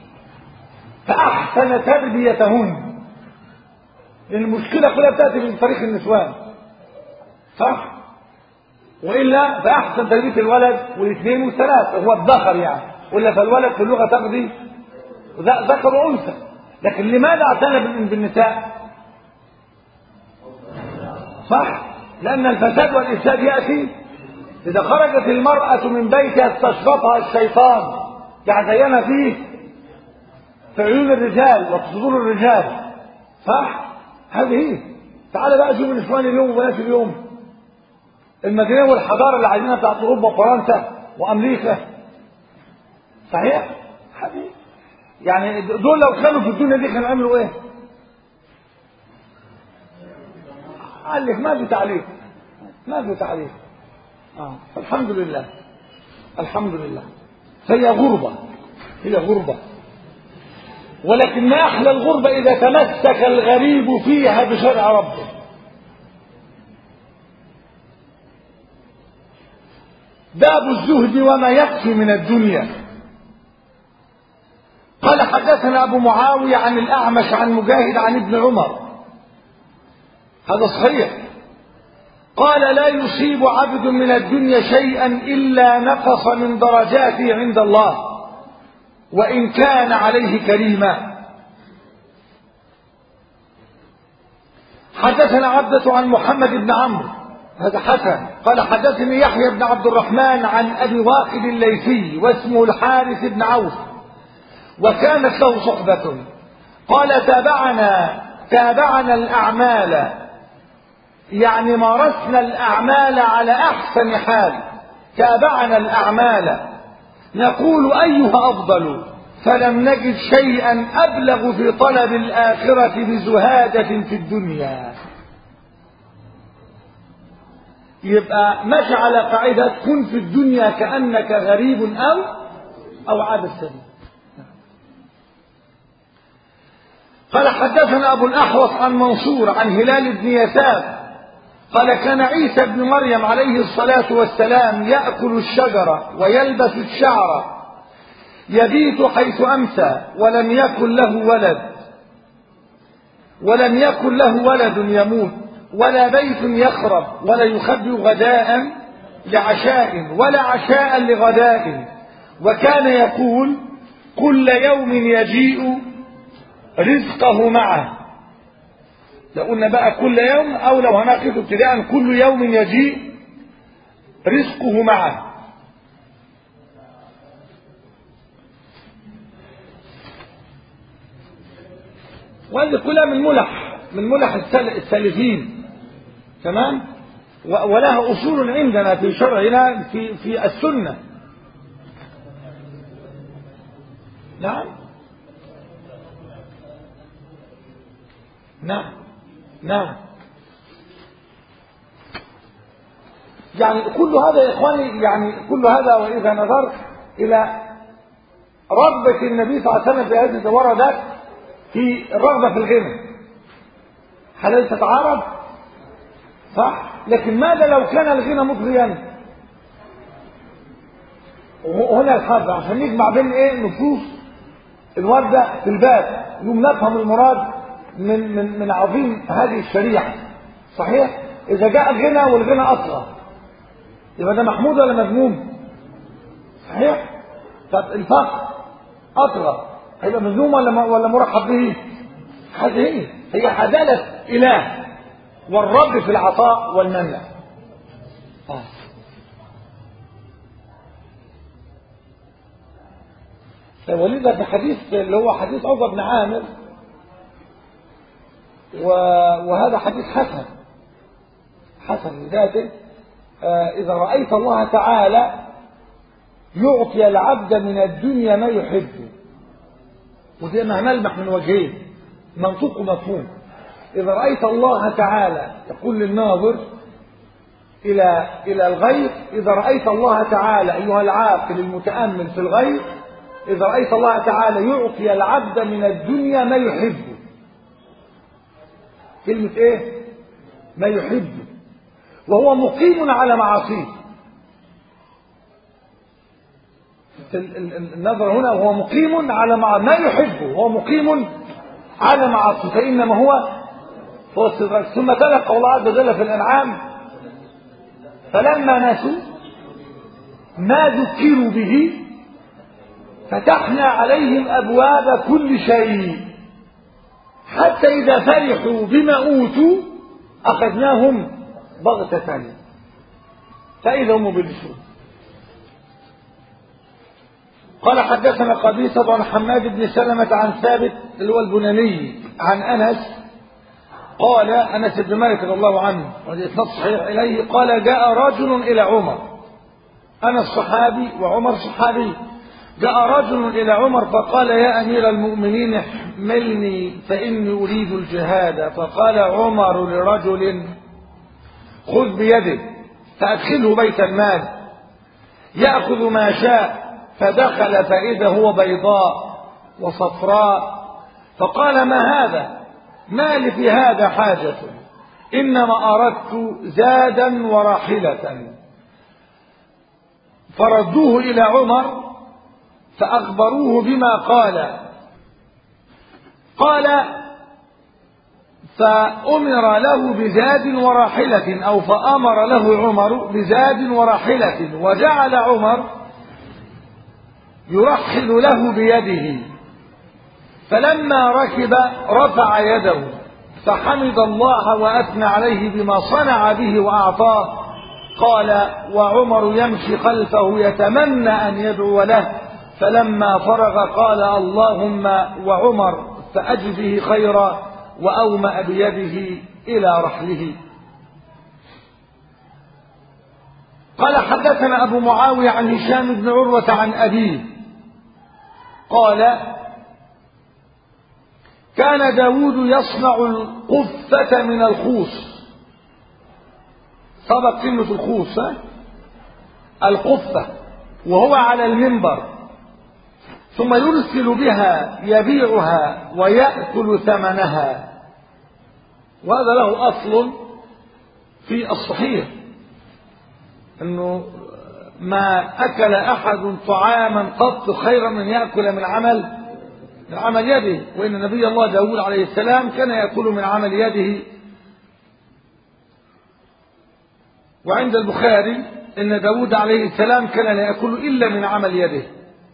فأحسن تربيتهن، لأن المشكلة كلها بتأتي من طريق النسوان صح؟ وإلا فأحسن تربية الولد والاثنين والثلاث هو الذكر يعني، وإلا فالولد في اللغة تقضي ذكر وأنثى. لكن لماذا اعتنى بالنساء؟ صح؟ لأن الفساد والإفساد يأتي إذا خرجت المرأة من بيتها استشرفها الشيطان يعزين فيه في عيون الرجال وفي صدور الرجال، صح؟ هذه هي. تعال بقى شوف النسوان اليوم وبنات اليوم، المدينة والحضارة اللي عايزينها بتاعت أوروبا وفرنسا وأمريكا، صحيح؟ حبيبي يعني دول لو كانوا في الدنيا دي كانوا عملوا ايه؟ قال لك ما في تعليق، ما في تعليق. اه الحمد لله الحمد لله. فهي غربة، هي غربة، ولكن ما أحلى الغربة إذا تمسك الغريب فيها بشرع ربه. باب الزهد وما يكفي من الدنيا. قال حدثنا أبو معاوية عن الأعمش عن مجاهد عن ابن عمر، هذا صحيح، قال لا يصيب عبد من الدنيا شيئا إلا نقص من درجاته عند الله وإن كان عليه كريما. حدثنا عبدة عن محمد بن عمرو هذا حسن قال حدثني يحيى بن عبد الرحمن عن أبي واقد الليثي واسمه الحارث بن عوف وكانت له صحبة، قال تابعنا تابعنا الأعمال، يعني مارسنا الأعمال على أحسن حال، تابعنا الأعمال نقول أيها أفضل، فلم نجد شيئا أبلغ في طلب الآخرة بزهادة في الدنيا. يبقى ماشي على قاعدة كن في الدنيا كأنك غريب أو أو عابر سبيل. قال حدثنا أبو الأحوص عن منصور عن هلال بن يسار قال كان عيسى بن مريم عليه الصلاة والسلام يأكل الشجرة ويلبس الشعر، يبيت حيث أمسى ولم يكن له ولد ولم يكن له ولد يموت ولا بيت يخرب ولا يخبئ غداء لعشاء ولا عشاء لغداء، وكان يقول كل يوم يجيء رزقه معه. لو قلنا بقى كل يوم أو لو هناخذ ابتداء كل يوم يجيء رزقه معه. وهذه كلها من ملح من ملح السالفين تمام، ولها أصول عندنا في شرعنا في في السنة. نعم نعم نعم يعني كل هذا يا إخواني، يعني كل هذا وإذا نظرت إلى رغبة النبي صلى الله عليه وسلم في هذه وردت في الرغبة في الغنى، هل تتعارض؟ صح؟ لكن ماذا لو كان الغنى مطغيا؟ وهنا الحرب عشان نجمع بين ايه نصوص الوردة في الباب يوم نفهم المراد من من من عظيم هذه الشريعة. صحيح؟ إذا جاء الغنى والغنى أطغى يبقى ده محمود ولا مذموم؟ صحيح؟ طب الفقر أطغى هيبقى مذموم ولا ولا مرحب به؟ هذه هي عدالة إله والرب في العطاء والمنع. آه. ولذا في حديث اللي هو حديث عقبة بن عامر وهذا حديث حسن حسن لذاته. إذا رأيت الله تعالى يعطي العبد من الدنيا ما يحبه، وده ملمح من وجهين، منطوق ومفهوم. إذا رأيت الله تعالى يقول للناظر إلى إلى الغيب، إذا رأيت الله تعالى أيها العاقل المتأمل في الغيب، إذا رأيت الله تعالى يعطي العبد من الدنيا ما يحبه. كلمة إيه؟ ما يحبه، وهو مقيم على معاصيه. النظر هنا وهو مقيم على مع... ما يحبه، وهو مقيم على معاصيه، فإنما هو هو الصدق. ثم تلقى الله عز وجل في الأنعام: فلما نسوا ما ذكروا به فتحنا عليهم أبواب كل شيء حتى إذا فرحوا بما أوتوا أخذناهم بغتة فإذا هم مبلسون. قال حدثنا قبيصة عن حماد بن سلمة عن ثابت اللي هو البناني عن أنس قال، أنس بن مالك رضي الله عنه وهذا إسناد صحيح إليه، قال: جاء رجل إلى عمر، أنس صحابي وعمر صحابي، جاء رجل إلى عمر فقال: يا أمير المؤمنين احملني فإني أريد الجهاد. فقال عمر لرجل: خذ بيده فأدخله بيت المال يأخذ ما شاء. فدخل فإذا هو بيضاء وصفراء، فقال: ما هذا؟ ما لي في هذا حاجة، إنما أردت زادا وراحلة. فردوه إلى عمر فأخبروه بما قال. قال: فأمر له بزاد وراحلة، أو فأمر له عمر بزاد وراحلة، وجعل عمر يرحل له بيده. فلما ركب رفع يده فحمد الله وأثنى عليه بما صنع به وأعطاه. قال: وعمر يمشي خلفه يتمنى أن يدعو له، فلما فرغ قال: اللهم وعمر فأجزه خيرا، وأومأ بيده إلى رحله. قال حدثنا أبو معاوية عن هشام بن عروة عن أبيه قال: كان داود يصنع القفة من الخوص. سبق كلمة الخوص، القفة، وهو على المنبر، ثم يرسل بها يبيعها ويأكل ثمنها. وهذا له أصل في الصحيح، أنه ما أكل أحد طعاما قط خيرا من يأكل من عمل من عمل يده، وإن نبي الله داود عليه السلام كان يأكل من عمل يده. وعند البخاري إن داود عليه السلام كان لا يأكل إلا من عمل يده.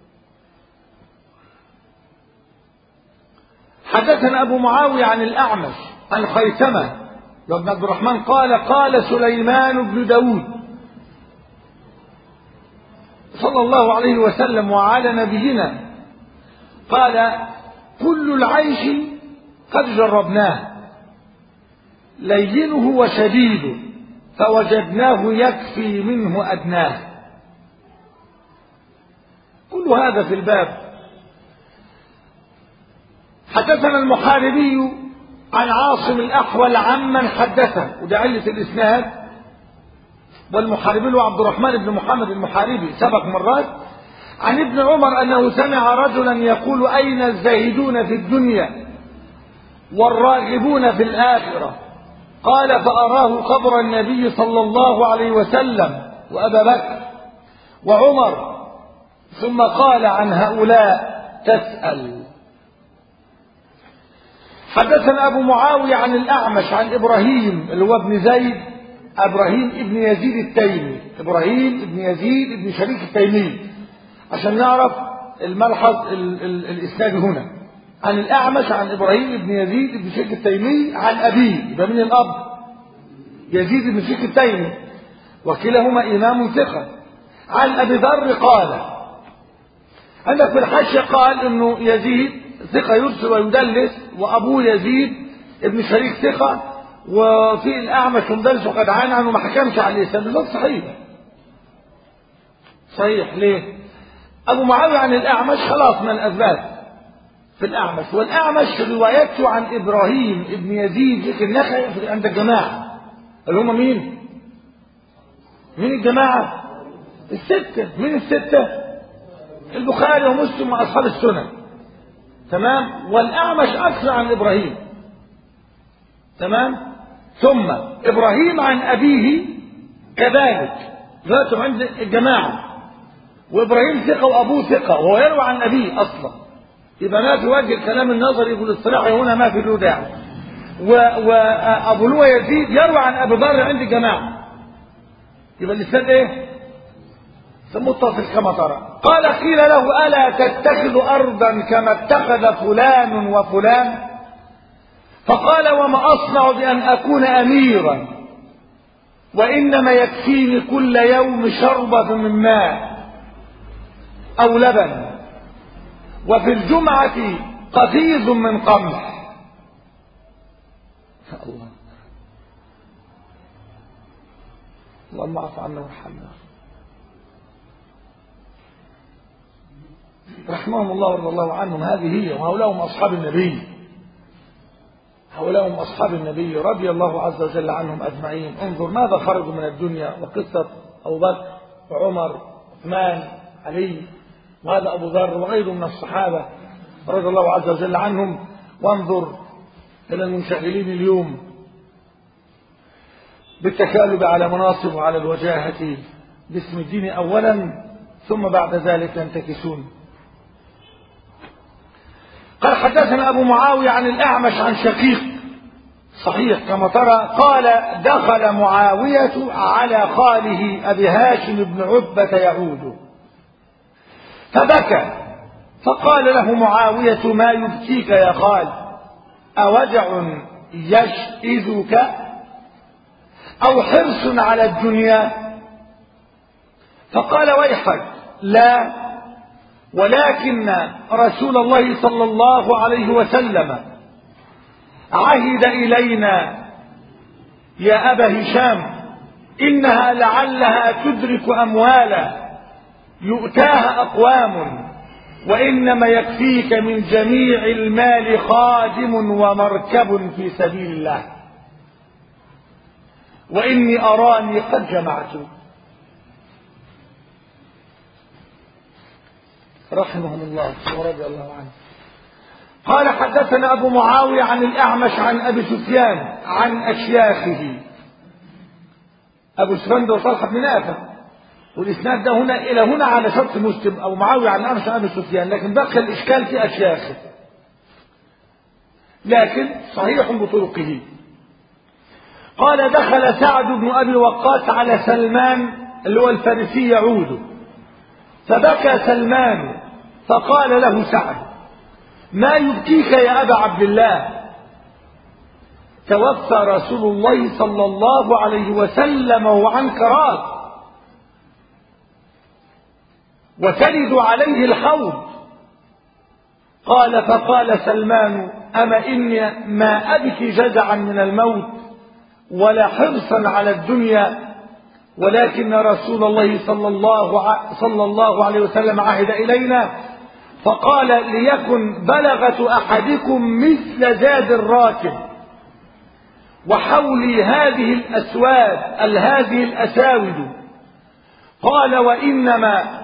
حدثنا أبو معاوية عن الأعمش عن خيثمة وابن عبد الرحمن قال: قال سليمان بن داود صلى الله عليه وسلم وعلى نبينا، قال: كل العيش قد جربناه، لينه وشديده، فوجدناه يكفي منه أدناه. كل هذا في الباب. حدثنا المحاربي عن عاصم الأحول عمن حدثه، وده علة الإسناد، والمحاربي هو عبد الرحمن بن محمد المحاربي سبق مرات، عن ابن عمر أنه سمع رجلا يقول: أين الزاهدون في الدنيا والراغبون في الآخرة؟ قال: فأراه قبر النبي صلى الله عليه وسلم وأبا بكر وعمر، ثم قال: عن هؤلاء تسأل. حدثنا أبو معاوية عن الأعمش عن إبراهيم اللي هو ابن زيد، إبراهيم ابن يزيد التيمي، إبراهيم ابن يزيد ابن شريك التيمي، عشان نعرف الملحظ الإسناد هنا. عن الأعمش عن إبراهيم ابن يزيد ابن شريك التيمي عن أبيه، يبقى من الأب يزيد ابن شريك التيمي، وكلاهما إمام ثقة. عن أبي ذر قال، عندك في الحاشية قال إنه يزيد ثقة يرسل ويدلس، وأبوه يزيد ابن شريك ثقة، وفي الأعمش مدلس وقد عانى عنه ما حكمش عليه سند صحيح. صحيح ليه؟ أبو معاوية عن الأعمش خلاص من الأثبات في الأعمش، والأعمش روايته عن إبراهيم ابن يزيد النخعي عند الجماعة اللي هم مين؟ مين الجماعة؟ الستة. مين الستة؟ البخاري ومسلم وأصحاب السنن. تمام. والأعمش أكثر عن إبراهيم. تمام. ثم إبراهيم عن أبيه كذلك ذاته عند الجماعة، وإبراهيم ثقة وأبوه ثقة وهو يروى عن أبيه أصلا، يبقى ما في وجه الكلام النظري يقول الصراحة هنا ما في له داعي. وأبو لؤي يزيد يروى عن أبي ذر عند الجماعة، يبقى الإسناد إيه؟ متصل كما ترى. قال قيل له ألا تتخذ أرضا كما اتخذ فلان وفلان؟ فقال وما أصنع بأن أكون أميرا وإنما يكفيني كل يوم شربة من ماء أو لبن، وفي الجمعة قفيز من قمح. الله اللهم اعف عنا وارحمنا. رحمهم الله ورضي الله عنهم. هذه هي، وهؤلاء هم أصحاب النبي، هؤلاء هم أصحاب النبي رضي الله عز وجل عنهم أجمعين. انظر ماذا خرجوا من الدنيا، وقصة أبو بكر وعمر وعثمان علي وهذا أبو ذر وغيره من الصحابة رضي الله عز وجل عنهم. وانظر إلى المنشغلين اليوم بالتكالب على مناصب وعلى الوجاهة باسم الدين أولا، ثم بعد ذلك ينتكسون. قال حدثنا أبو معاوية عن الأعمش عن شقيق صحيح كما ترى قال دخل معاوية على خاله أبي هاشم بن عتبة يعود فبكى، فقال له معاوية ما يبكيك يا خال؟ أوجع يشئذك أو حرص على الدنيا؟ فقال ويحك لا، ولكن رسول الله صلى الله عليه وسلم عهد إلينا يا أبا هشام إنها لعلها تدرك أموالا يؤتاها أقوام، وإنما يكفيك من جميع المال خادم ومركب في سبيل الله، وإني أراني قد جمعت. رحمهم الله ورضي الله عنه. قال حدثنا أبو معاوية عن الأعمش عن أبي سفيان عن أشياخه. أبو سفيان ده طلحة بن نافع، والإسناد ده هنا إلى هنا على شرط مسلم. أبو معاوية عن الأعمش عن أبي سفيان، لكن بقي الإشكال في أشياخه، لكن صحيح بطرقه. قال دخل سعد بن أبي وقاص على سلمان اللي هو الفارسي يعود، فبكى سلمان فقال له سعد ما يبكيك يا أبا عبد الله؟ توفى رسول الله صلى الله عليه وسلم وعنك راض وترد عليه الحوض. قال فقال سلمان أما إني ما أبكي جزعا من الموت ولا حرصا على الدنيا، ولكن رسول الله صلى الله, صلى الله عليه وسلم عهد إلينا فقال ليكن بلغة أحدكم مثل زاد الراكب وحولي هذه الأسواد هذه الأساود. قال وإنما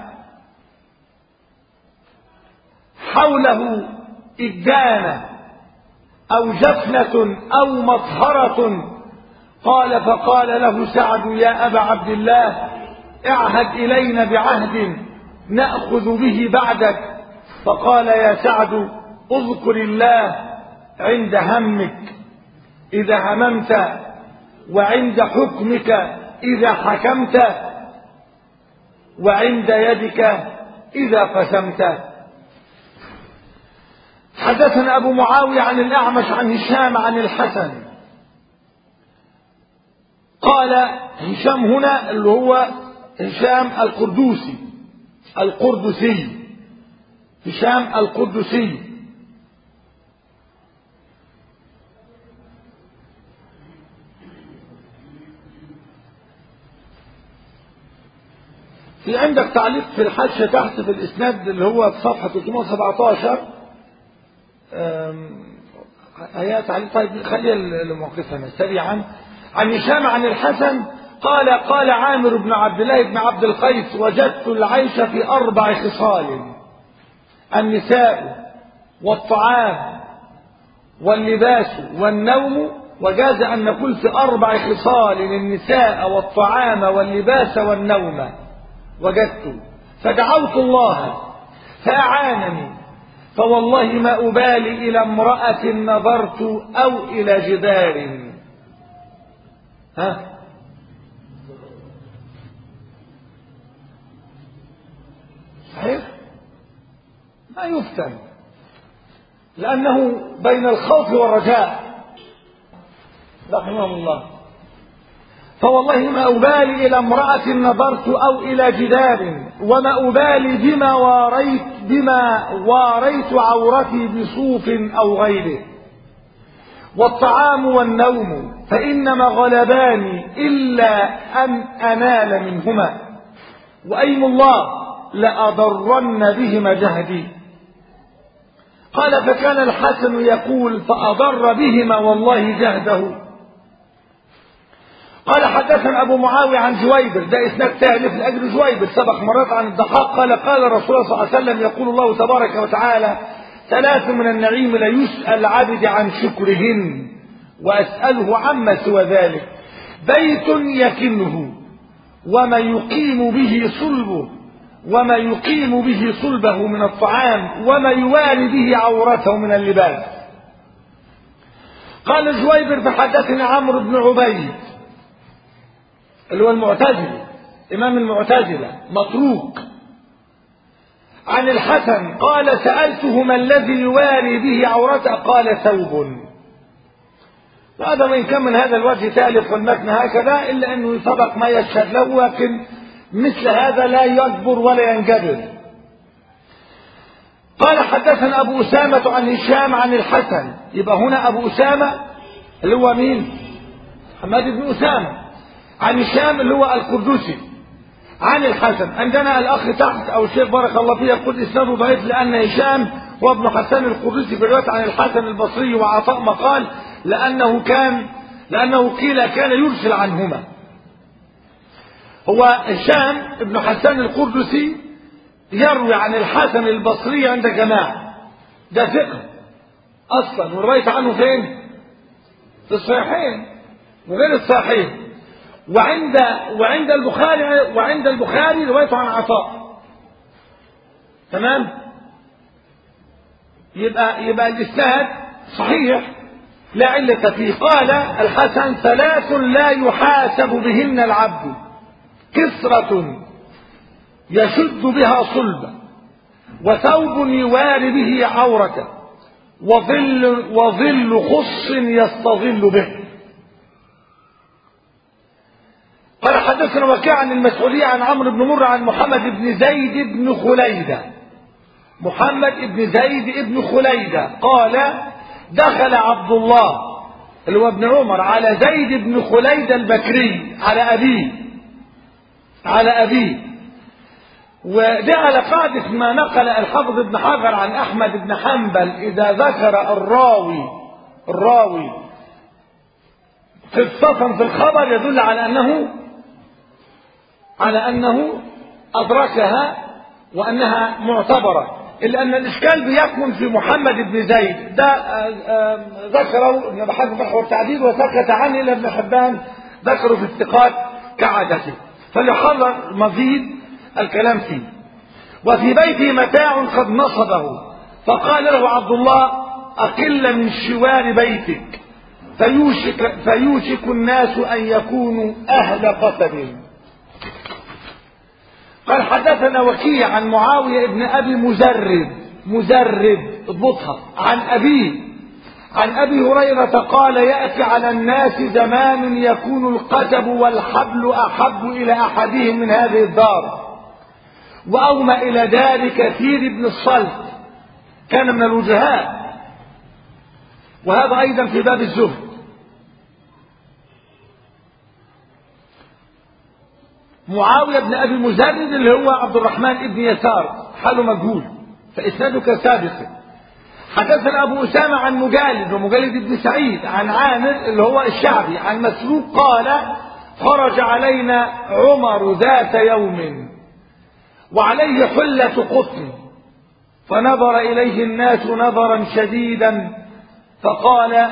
حوله إدانة أو جفنة أو مطهرة. قال فقال له سعد يا أبا عبد الله اعهد إلينا بعهد نأخذ به بعدك. فقال يا سعد اذكر الله عند همك إذا هممت، وعند حكمك إذا حكمت، وعند يدك إذا قسمت. حدثنا أبو معاوية عن الأعمش عن هشام عن الحسن قال هشام هنا اللي هو هشام القردوسي القردسي هشام القردسي في عندك تعليق في الحاشية تحت في الإسناد اللي هو في صفحة ثلاثمائة وسبعة عشر هي تعليق. طيب خلي الموقفنا سريعا. عن هشام عن الحسن قال قال عامر بن عبد الله بن عبد القيس وجدت العيش في أربع خصال: النساء والطعام واللباس والنوم. وجاز أن نقول في أربع خصال: النساء والطعام واللباس والنوم. وجدت فدعوت الله فأعانني، فوالله ما أبالي إلى امرأة نظرت أو إلى جدار. ها صحيح ما يفتن، لأنه بين الخوف والرجاء رحمه الله. فوالله ما أبالي إلى امرأة نظرت أو إلى جدار، وما أبالي بما واريت بما واريت عورتي بصوف أو غيره. والطعام والنوم فإنما غلباني إلا أن أنال منهما، وأيم الله لأضرن بهما جهدي. قال فكان الحسن يقول فأضر بهما والله جهده. قال حدثنا أبو معاوية عن جويبر، ده إسناد ثالث لأجل جويبر سبق مرات عن الضحاك قال قال رسول الله صلى الله عليه وسلم يقول الله تبارك وتعالى: ثلاث من النعيم لا يسأل عبد عن شكرهن وأسأله عما سوى ذلك: بيت يكنه وما يقيم به صلبه وما يقيم به صلبه من الطعام وما يواري به عورته من اللباس. قال جويبر فحدثنا عمرو بن عبيد اللي هو المعتزلة إمام المعتزلة متروك عن الحسن قال سألته ما الذي يواري به عورته؟ قال ثوب. وهذا وإن كان من هذا الوجه تالف والمتن هكذا إلا أنه سبق ما يشهد له، لكن مثل هذا لا يجبر ولا ينجبر. قال حدثنا أبو أسامة عن هشام عن الحسن، يبقى هنا أبو أسامة اللي هو مين؟ حماد بن أسامة، عن هشام اللي هو القردسي عن الحسن. عندنا الأخ تحت أو الشيخ بارك الله فيه يقول إسناده ضعيف لأن هشام هو ابن حسان القردسي في الرواية عن الحسن البصري وعطاء مقال لأنه كان لأنه قيل كان يرسل عنهما. هو هشام ابن حسان القردسي يروي عن الحسن البصري عند جماعة، ده ثقة أصلا، ورواية عنه فين؟ في الصحيحين وغير الصحيحين. وعند وعند البخاري وعند البخاري روايته عن عطاء. تمام؟ يبقى يبقى الإسناد صحيح لا علة فيه. قال الحسن ثلاث لا يحاسب بهن العبد: كسرة يشد بها صلبه، وثوب يواري به عورته، وظل وظل خص يستظل به. قال حدثنا وكيع عن المسؤولية عن عمرو بن مرة عن محمد بن زيد بن خليدة محمد بن زيد بن خليدة قال دخل عبد الله اللي هو ابن عمر على زيد بن خليدة البكري على أبيه على أبيه ودي على قاعدة ما نقل الحافظ ابن حجر عن أحمد بن حنبل: إذا ذكر الراوي الراوي قصة في الخبر يدل على أنه على أنه أدركها وأنها معتبرة، إلا أن الإشكال بيكمن في محمد بن زيد ده. ذكره ابن حزم بحر التعديل وسكت عنه، إلى ابن حبان ذكره في الثقات كعادته، فليحرر مزيد الكلام فيه. وفي بيته متاع قد نصبه، فقال له عبد الله: أقل من شوار بيتك فيوشك, فيوشك الناس أن يكونوا أهل قتل. قال حدثنا وكيع عن معاوية ابن أبي مزرد مزرد اضبطها عن أبيه عن أبي هريرة قال: يأتي على الناس زمان يكون القتب والحبل أحب إلى أحدهم من هذه الدار، وأومى إلى دار كثير بن الصلت كان من الوجهاء، وهذا أيضا في باب الزهد. معاوية بن أبي مزرد اللي هو عبد الرحمن بن يسار حاله مجهول فإسناده كسابق. حدثنا أبو أسامة عن مجالد ومجالد بن سعيد عن عامر اللي هو الشعبي عن مسروق قال خرج علينا عمر ذات يوم وعليه حلة قطن فنظر إليه الناس نظرا شديدا فقال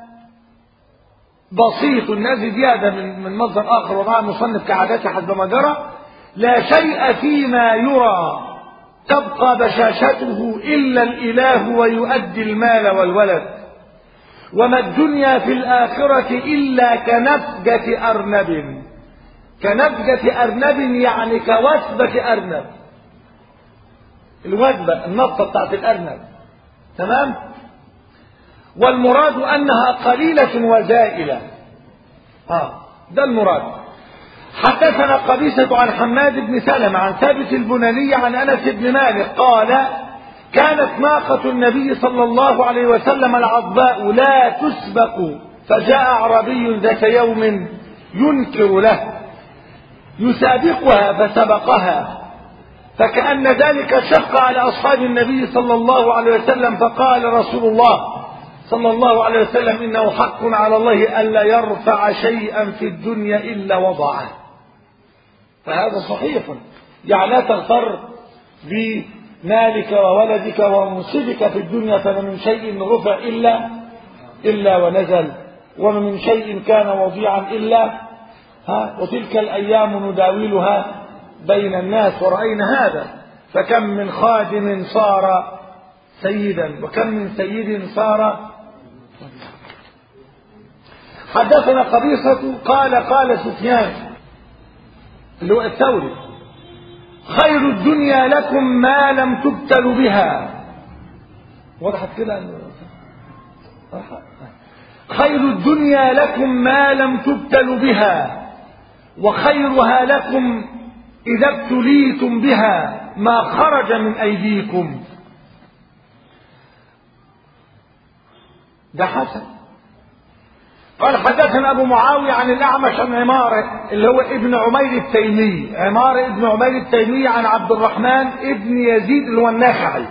بسيط الناس زيادة من من مصدر آخر وضع المصنف كعادته حسب ما جرى لا شيء فيما يرى تبقى بشاشته إلا الإله ويؤدي المال والولد وما الدنيا في الآخرة إلا كنفجة أرنب. كنفجة أرنب يعني كوثبة أرنب، الوثبة النطة بتاعت الأرنب، تمام. والمراد أنها قليلة وزائلة، آه ده المراد. حدثنا قبيصة عن حماد بن سلمة عن ثابت البناني عن أنس بن مالك قال كانت ناقة النبي صلى الله عليه وسلم العضباء لا تسبق فجاء أعرابي ذات يوم ينكر له يسابقها فسبقها فكأن ذلك شق على أصحاب النبي صلى الله عليه وسلم فقال رسول الله صلى الله عليه وسلم إنه حق على الله ألا يرفع شيئا في الدنيا إلا وضعه. فهذا صحيح، يعني لا تغتر بمالك وولدك ومنصبك في الدنيا فما من شيء رفع إلا إلا ونزل وما من شيء كان وضيعا إلا ها وتلك الأيام نداولها بين الناس ورأينا هذا. فكم من خادم صار سيدا وكم من سيد صار. حدثنا قبيصة قال قال سفيان اللي هو الثوري خير الدنيا لكم ما لم تبتلوا بها. وضحت كده خير الدنيا لكم ما لم تبتلوا بها وخيرها لكم إذا ابتليتم بها ما خرج من أيديكم. ده حسن. قال حدثنا أبو معاوية عن الأعمش عن عمارة اللي هو ابن عمير التيمي عمارة ابن عمير التيمي عن عبد الرحمن ابن يزيد اللي هو الناخعي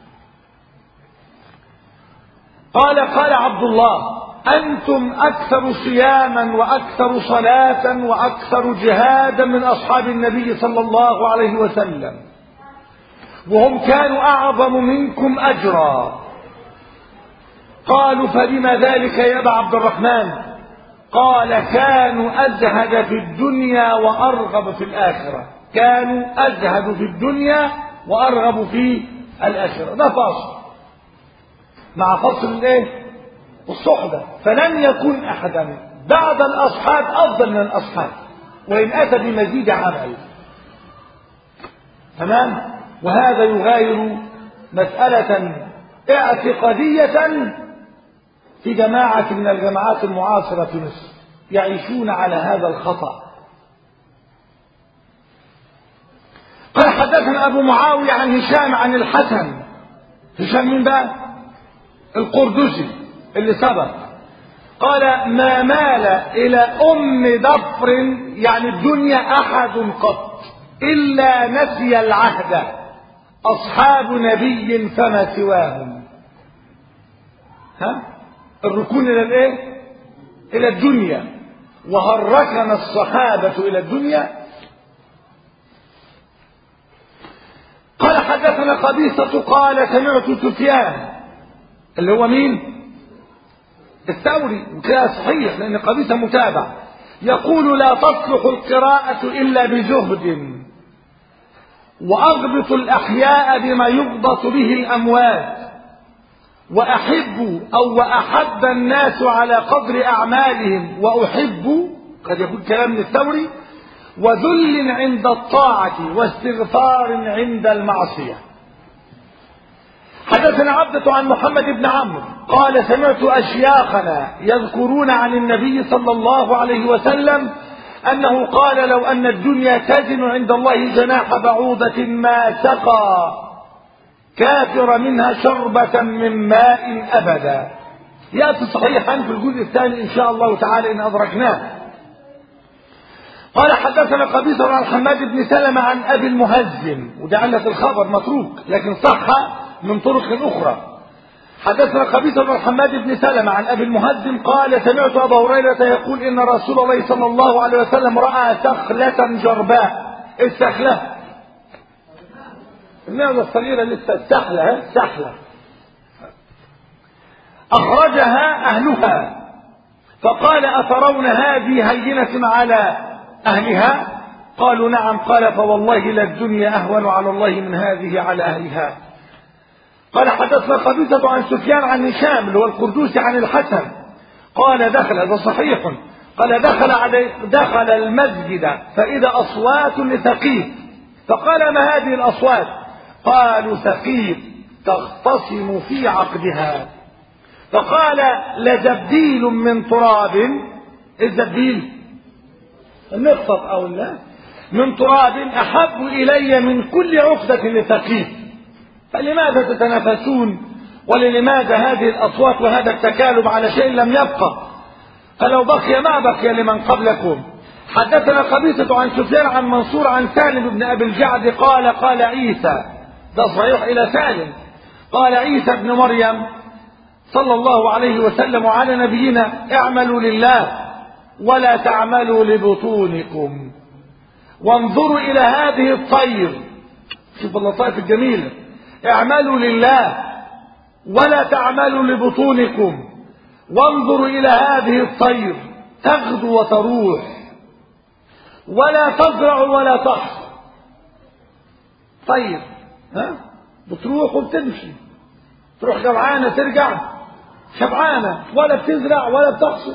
قال قال عبد الله أنتم أكثر صياما وأكثر صلاة وأكثر جهادا من أصحاب النبي صلى الله عليه وسلم وهم كانوا أعظم منكم أجرا. قالوا فبما ذلك يا أبا عبد الرحمن؟ قال كانوا أزهد في الدنيا وأرغب في الآخرة. كانوا أزهد في الدنيا وأرغب في الآخرة. ده فاصل مع فصل الايه الصحبة. فلن يكون أحدا بعد الأصحاب أفضل من الأصحاب وإن أتى بمزيد عمل، تمام. وهذا يغاير مسألة اعتقادية في جماعة من الجماعات المعاصرة في مصر يعيشون على هذا الخطأ. قال حدثنا أبو معاوية عن هشام عن الحسن. هشام من بقى؟ القردسي اللي سبق. قال ما مال إلى أم ضفر يعني الدنيا أحد قط إلا نسي العهد أصحاب نبي فما سواهم. ها الركون إلى الإيه؟ إلى الدنيا. وهل ركن الصحابة إلى الدنيا؟ قال حدثنا قبيصة قال سمعت سفيان اللي هو مين؟ الثوري، وكده صحيح لأن قبيصة متابع يقول لا تصلح القراءة إلا بزهد وأغبط الأحياء بما يغبط به الأموات وأحب أو وأحب الناس على قدر أعمالهم وأحب قد يكون كلام من الثوري وذل عند الطاعة واستغفار عند المعصية. حدثنا عبدة عن محمد بن عمرو قال سمعت أشياخنا يذكرون عن النبي صلى الله عليه وسلم أنه قال لو أن الدنيا تزن عند الله جناح بعوضة ما سقى كافر منها شربة من ماء أبدا. يأتي صحيحا في الجزء الثاني إن شاء الله تعالى إن أدركناه. قال حدثنا قبيصة عن حماد بن سلمة عن أبي المهزم، وده علة الخبر متروك لكن صح من طرق أخرى. حدثنا قبيصة عن حماد بن سلمة عن أبي المهزم قال سمعت أبا هريرة يقول إن رسول الله صلى الله عليه وسلم رأى سخلة جرباء. السخلة المعدة الصغيرة لسه السحلة سحلة أخرجها أهلها فقال أترون هذه هينة على أهلها؟ قالوا نعم. قال فوالله للدنيا أهون على الله من هذه على أهلها. قال حدثنا قبيصة عن سفيان عن هشام اللي هو القردوسي عن الحسن قال دخل، هذا صحيح، قال دخل علي دخل المسجد فإذا أصوات لثقيف فقال ما هذه الأصوات؟ قالوا ثقيف تختصم في عقدها. فقال لزبديل من تراب، الزبديل المقصد أو لا من تراب أحب إلي من كل عقدة لثقيف. فلماذا تتنافسون ولماذا هذه الأصوات وهذا التكالب على شيء لم يبقى؟ فلو بقي ما بقي لمن قبلكم. حدثنا قبيصة عن سفيان عن منصور عن سالم بن أبي الجعد قال قال عيسى، ده صحيح إلى سالم، قال عيسى ابن مريم صلى الله عليه وسلم وعلى نبينا اعملوا لله ولا تعملوا لبطونكم وانظروا إلى هذه الطير. شوف اللطائف الجميلة، اعملوا لله ولا تعملوا لبطونكم وانظروا إلى هذه الطير تغدو وتروح ولا تزرع ولا تحصد. طير ها بتروح وبتمشي، تروح جوعانة ترجع شبعانة، ولا بتزرع ولا بتحصد.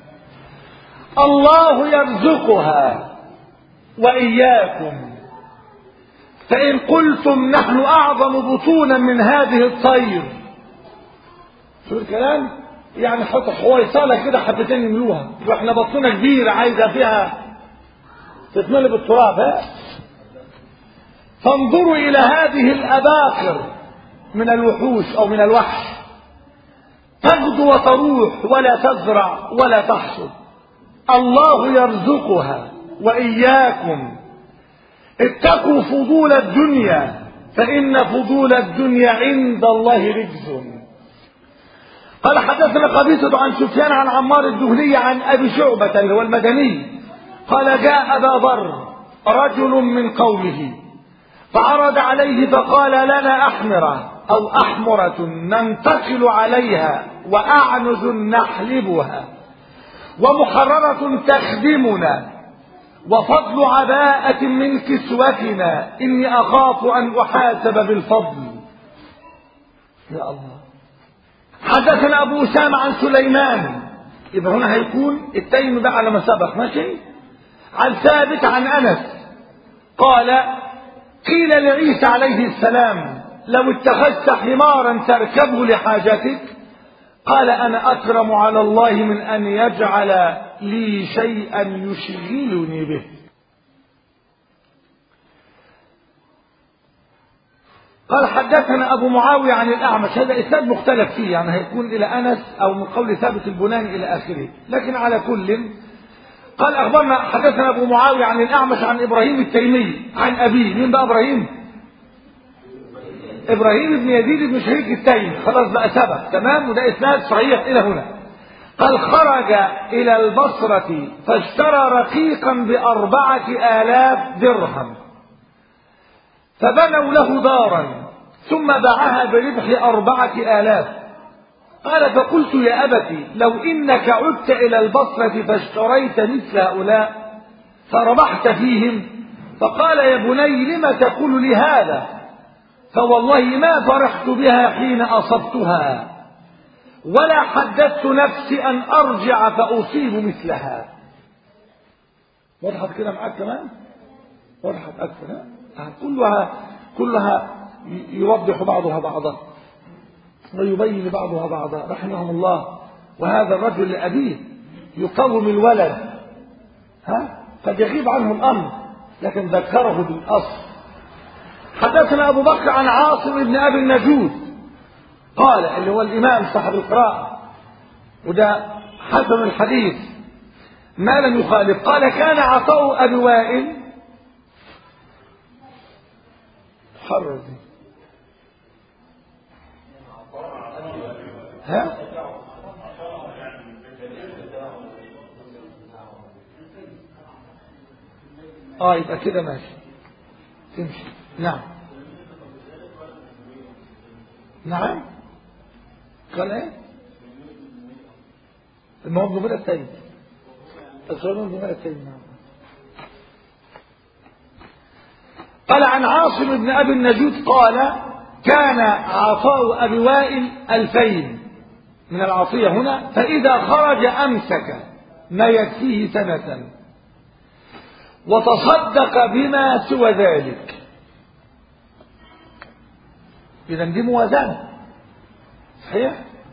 الله يرزقها وإياكم، فإن قلتم نحن أعظم بطونا من هذه الطير، شو الكلام؟ يعني حط حويصلة كده حبتين يملوها، واحنا بطننا كبيرة عايزة فيها تتملي بالتراب. ها فانظروا إلى هذه الأباقر من الوحوش أو من الوحش تغدو وتروح ولا تزرع ولا تحصد، الله يرزقها وإياكم، اتقوا فضول الدنيا فإن فضول الدنيا عند الله رجز. قال حدثنا قبيصة عن سفيان عن عمار الدهلي عن أبي شعبة اللي هو المدني قال جاء أبا ذر رجل من قومه فعرض عليه فقال لنا أحمرة أو أحمرة ننتقل عليها وأعنز نحلبها ومحررة تخدمنا وفضل عباءة من كسوتنا إني أخاف أن أحاسب بالفضل. يا الله. حدثنا أبو أسامة عن سليمان، يبقى هنا هيكون التيم ده على ما سبق ماشي، عن ثابت عن أنس قال قيل لعيسى عليه السلام لو اتخذت حمارا تركبه لحاجتك قال أنا أكرم على الله من أن يجعل لي شيئا يشغلني به. قال حدثنا أبو معاوية عن الأعمش، هذا إسناد مختلف فيه، يعني هيكون إلى أنس أو من قول ثابت البناني إلى آخره، لكن على كل قال أخبرنا حدثنا أبو معاوية عن الأعمش عن إبراهيم التيمي عن أبيه. مين بقى إبراهيم؟ إبراهيم بن يزيد بن شريك التيمي، خلاص بقى سبق تمام، وده إسناد صحيح إلى هنا. قال خرج إلى البصرة فاشترى رقيقا بأربعة آلاف درهم فبنوا له دارا ثم باعها بربح أربعة آلاف. قال فقلت يا أبتي لو إنك عدت إلى البصرة فاشتريت مثل هؤلاء فربحت فيهم. فقال يا بني لم تقول لي هذا؟ فوالله ما فرحت بها حين أصبتها ولا حدثت نفسي أن أرجع فأصيب مثلها. وضحت كده معاك كمان؟ وضحت أكثر. كلها كلها يوضح بعضها بعضا ويبين بعضها بعضا رحمهم الله. وهذا الرجل لأبيه يقوم الولد ها قد يغيب عنه الأمر لكن ذكره بالأصل. حدثنا أبو بكر عن عاصم بن أبي النجود قال اللي هو الإمام صاحب القراءة وده حسن الحديث ما لم يخالف. قال كان عطاء أبي وائل حرر ها اه يبقى كده ماشي تمشي. نعم نعم قال ايه الموضوع بلا التاني الظلم بلا التاني. نعم. قال عن عاصم بن أبي النجود قال كان عطاء أبي وائل ألفين من العطية هنا، فإذا خرج أمسك ما يكفيه سنة وتصدق بما سوى ذلك. إذا دي موازنة صحيح.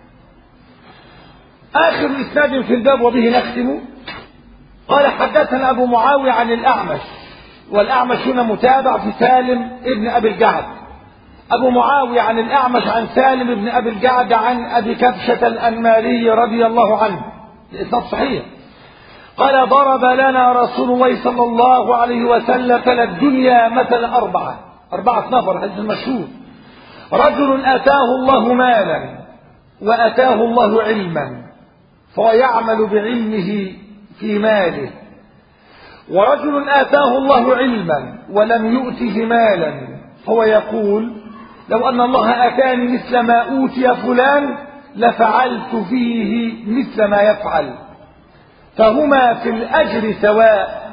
آخر إسناد في الباب وبه نختم. قال حدثنا أبو معاوية عن الأعمش، والأعمش هنا متابع في سالم ابن أبي الجعد. أبو معاوية عن الأعمش عن سالم ابن أبي الجعد عن أبي كبشة الأنماري رضي الله عنه، الإسناد صحيح. قال ضرب لنا رسول الله صلى الله عليه وسلم الدنيا مثل أربعة أربعة نفر، حديث المشهور. رجل آتاه الله مالا وآتاه الله علما فهو يعمل بعلمه في ماله، ورجل آتاه الله علما ولم يؤته مالا فهو يقول لو أن الله آتاني مثل ما أوتي فلان لفعلت فيه مثل ما يفعل، فهما في الأجر سواء.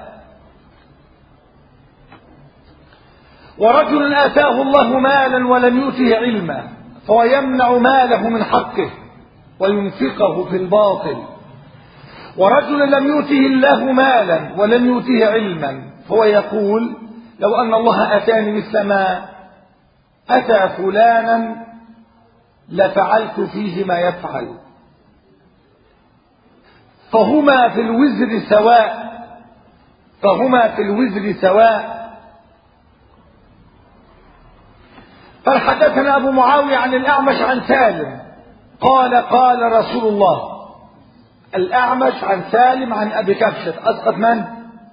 ورجل آتاه الله مالا ولم يؤته علما فهو يمنع ماله من حقه وينفقه في الباطل، ورجل لم يؤته الله مالا ولم يؤته علما فهو يقول لو أن الله أتاني مثل ما أتى فلانا لفعلت فيه ما يفعل، فهما في الوزر سواء فهما في الوزر سواء. فحدثنا أبو معاوية عن الأعمش عن سالم قال قال رسول الله. الأعمش عن سالم عن أبي كبشة أسقط من؟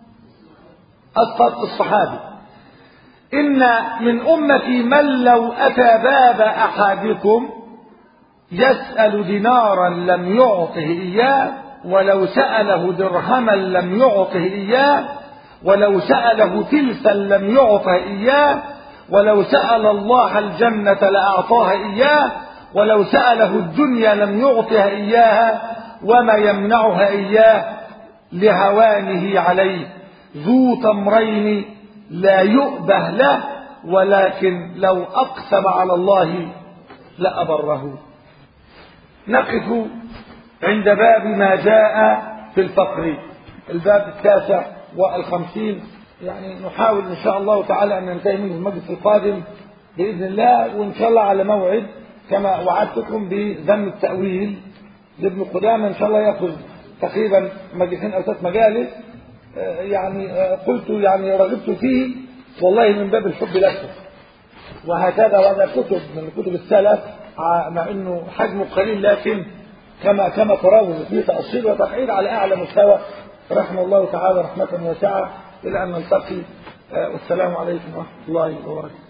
أسقط الصحابي. إن من أمتي من لو أتى باب أحدكم يسأل دينارا لم يعطه إياه، ولو سأله درهما لم يعطه إياه، ولو سأله تلفا لم يعطه إياه، ولو سأل الله الجنة لأعطاها إياه، ولو سأله الدنيا لم يعطها إياها، وما يمنعها إياه لهوانه عليه، ذو تمرين لا يؤبه له، ولكن لو أقسم على الله لأبره. نقف عند باب ما جاء في الفقر، الباب التاسع والخمسين، يعني نحاول إن شاء الله تعالى أن ننتهي منه المجلس القادم بإذن الله، وإن شاء الله على موعد كما وعدتكم بذم التأويل لابن قدامة. إن شاء الله يأخذ تقريبا مجلسين أو ثلاث مجالس، يعني قلت يعني رغبت فيه والله من باب الحب لكم، وهكذا وهذا كتب من كتب السلف مع انه حجمه قليل لكن كما كما ترون فيه تأصيل وتقعيد على اعلى مستوى، رحمه الله تعالى رحمة واسعة. الى ان نلتقي، والسلام عليكم ورحمة الله وبركاته.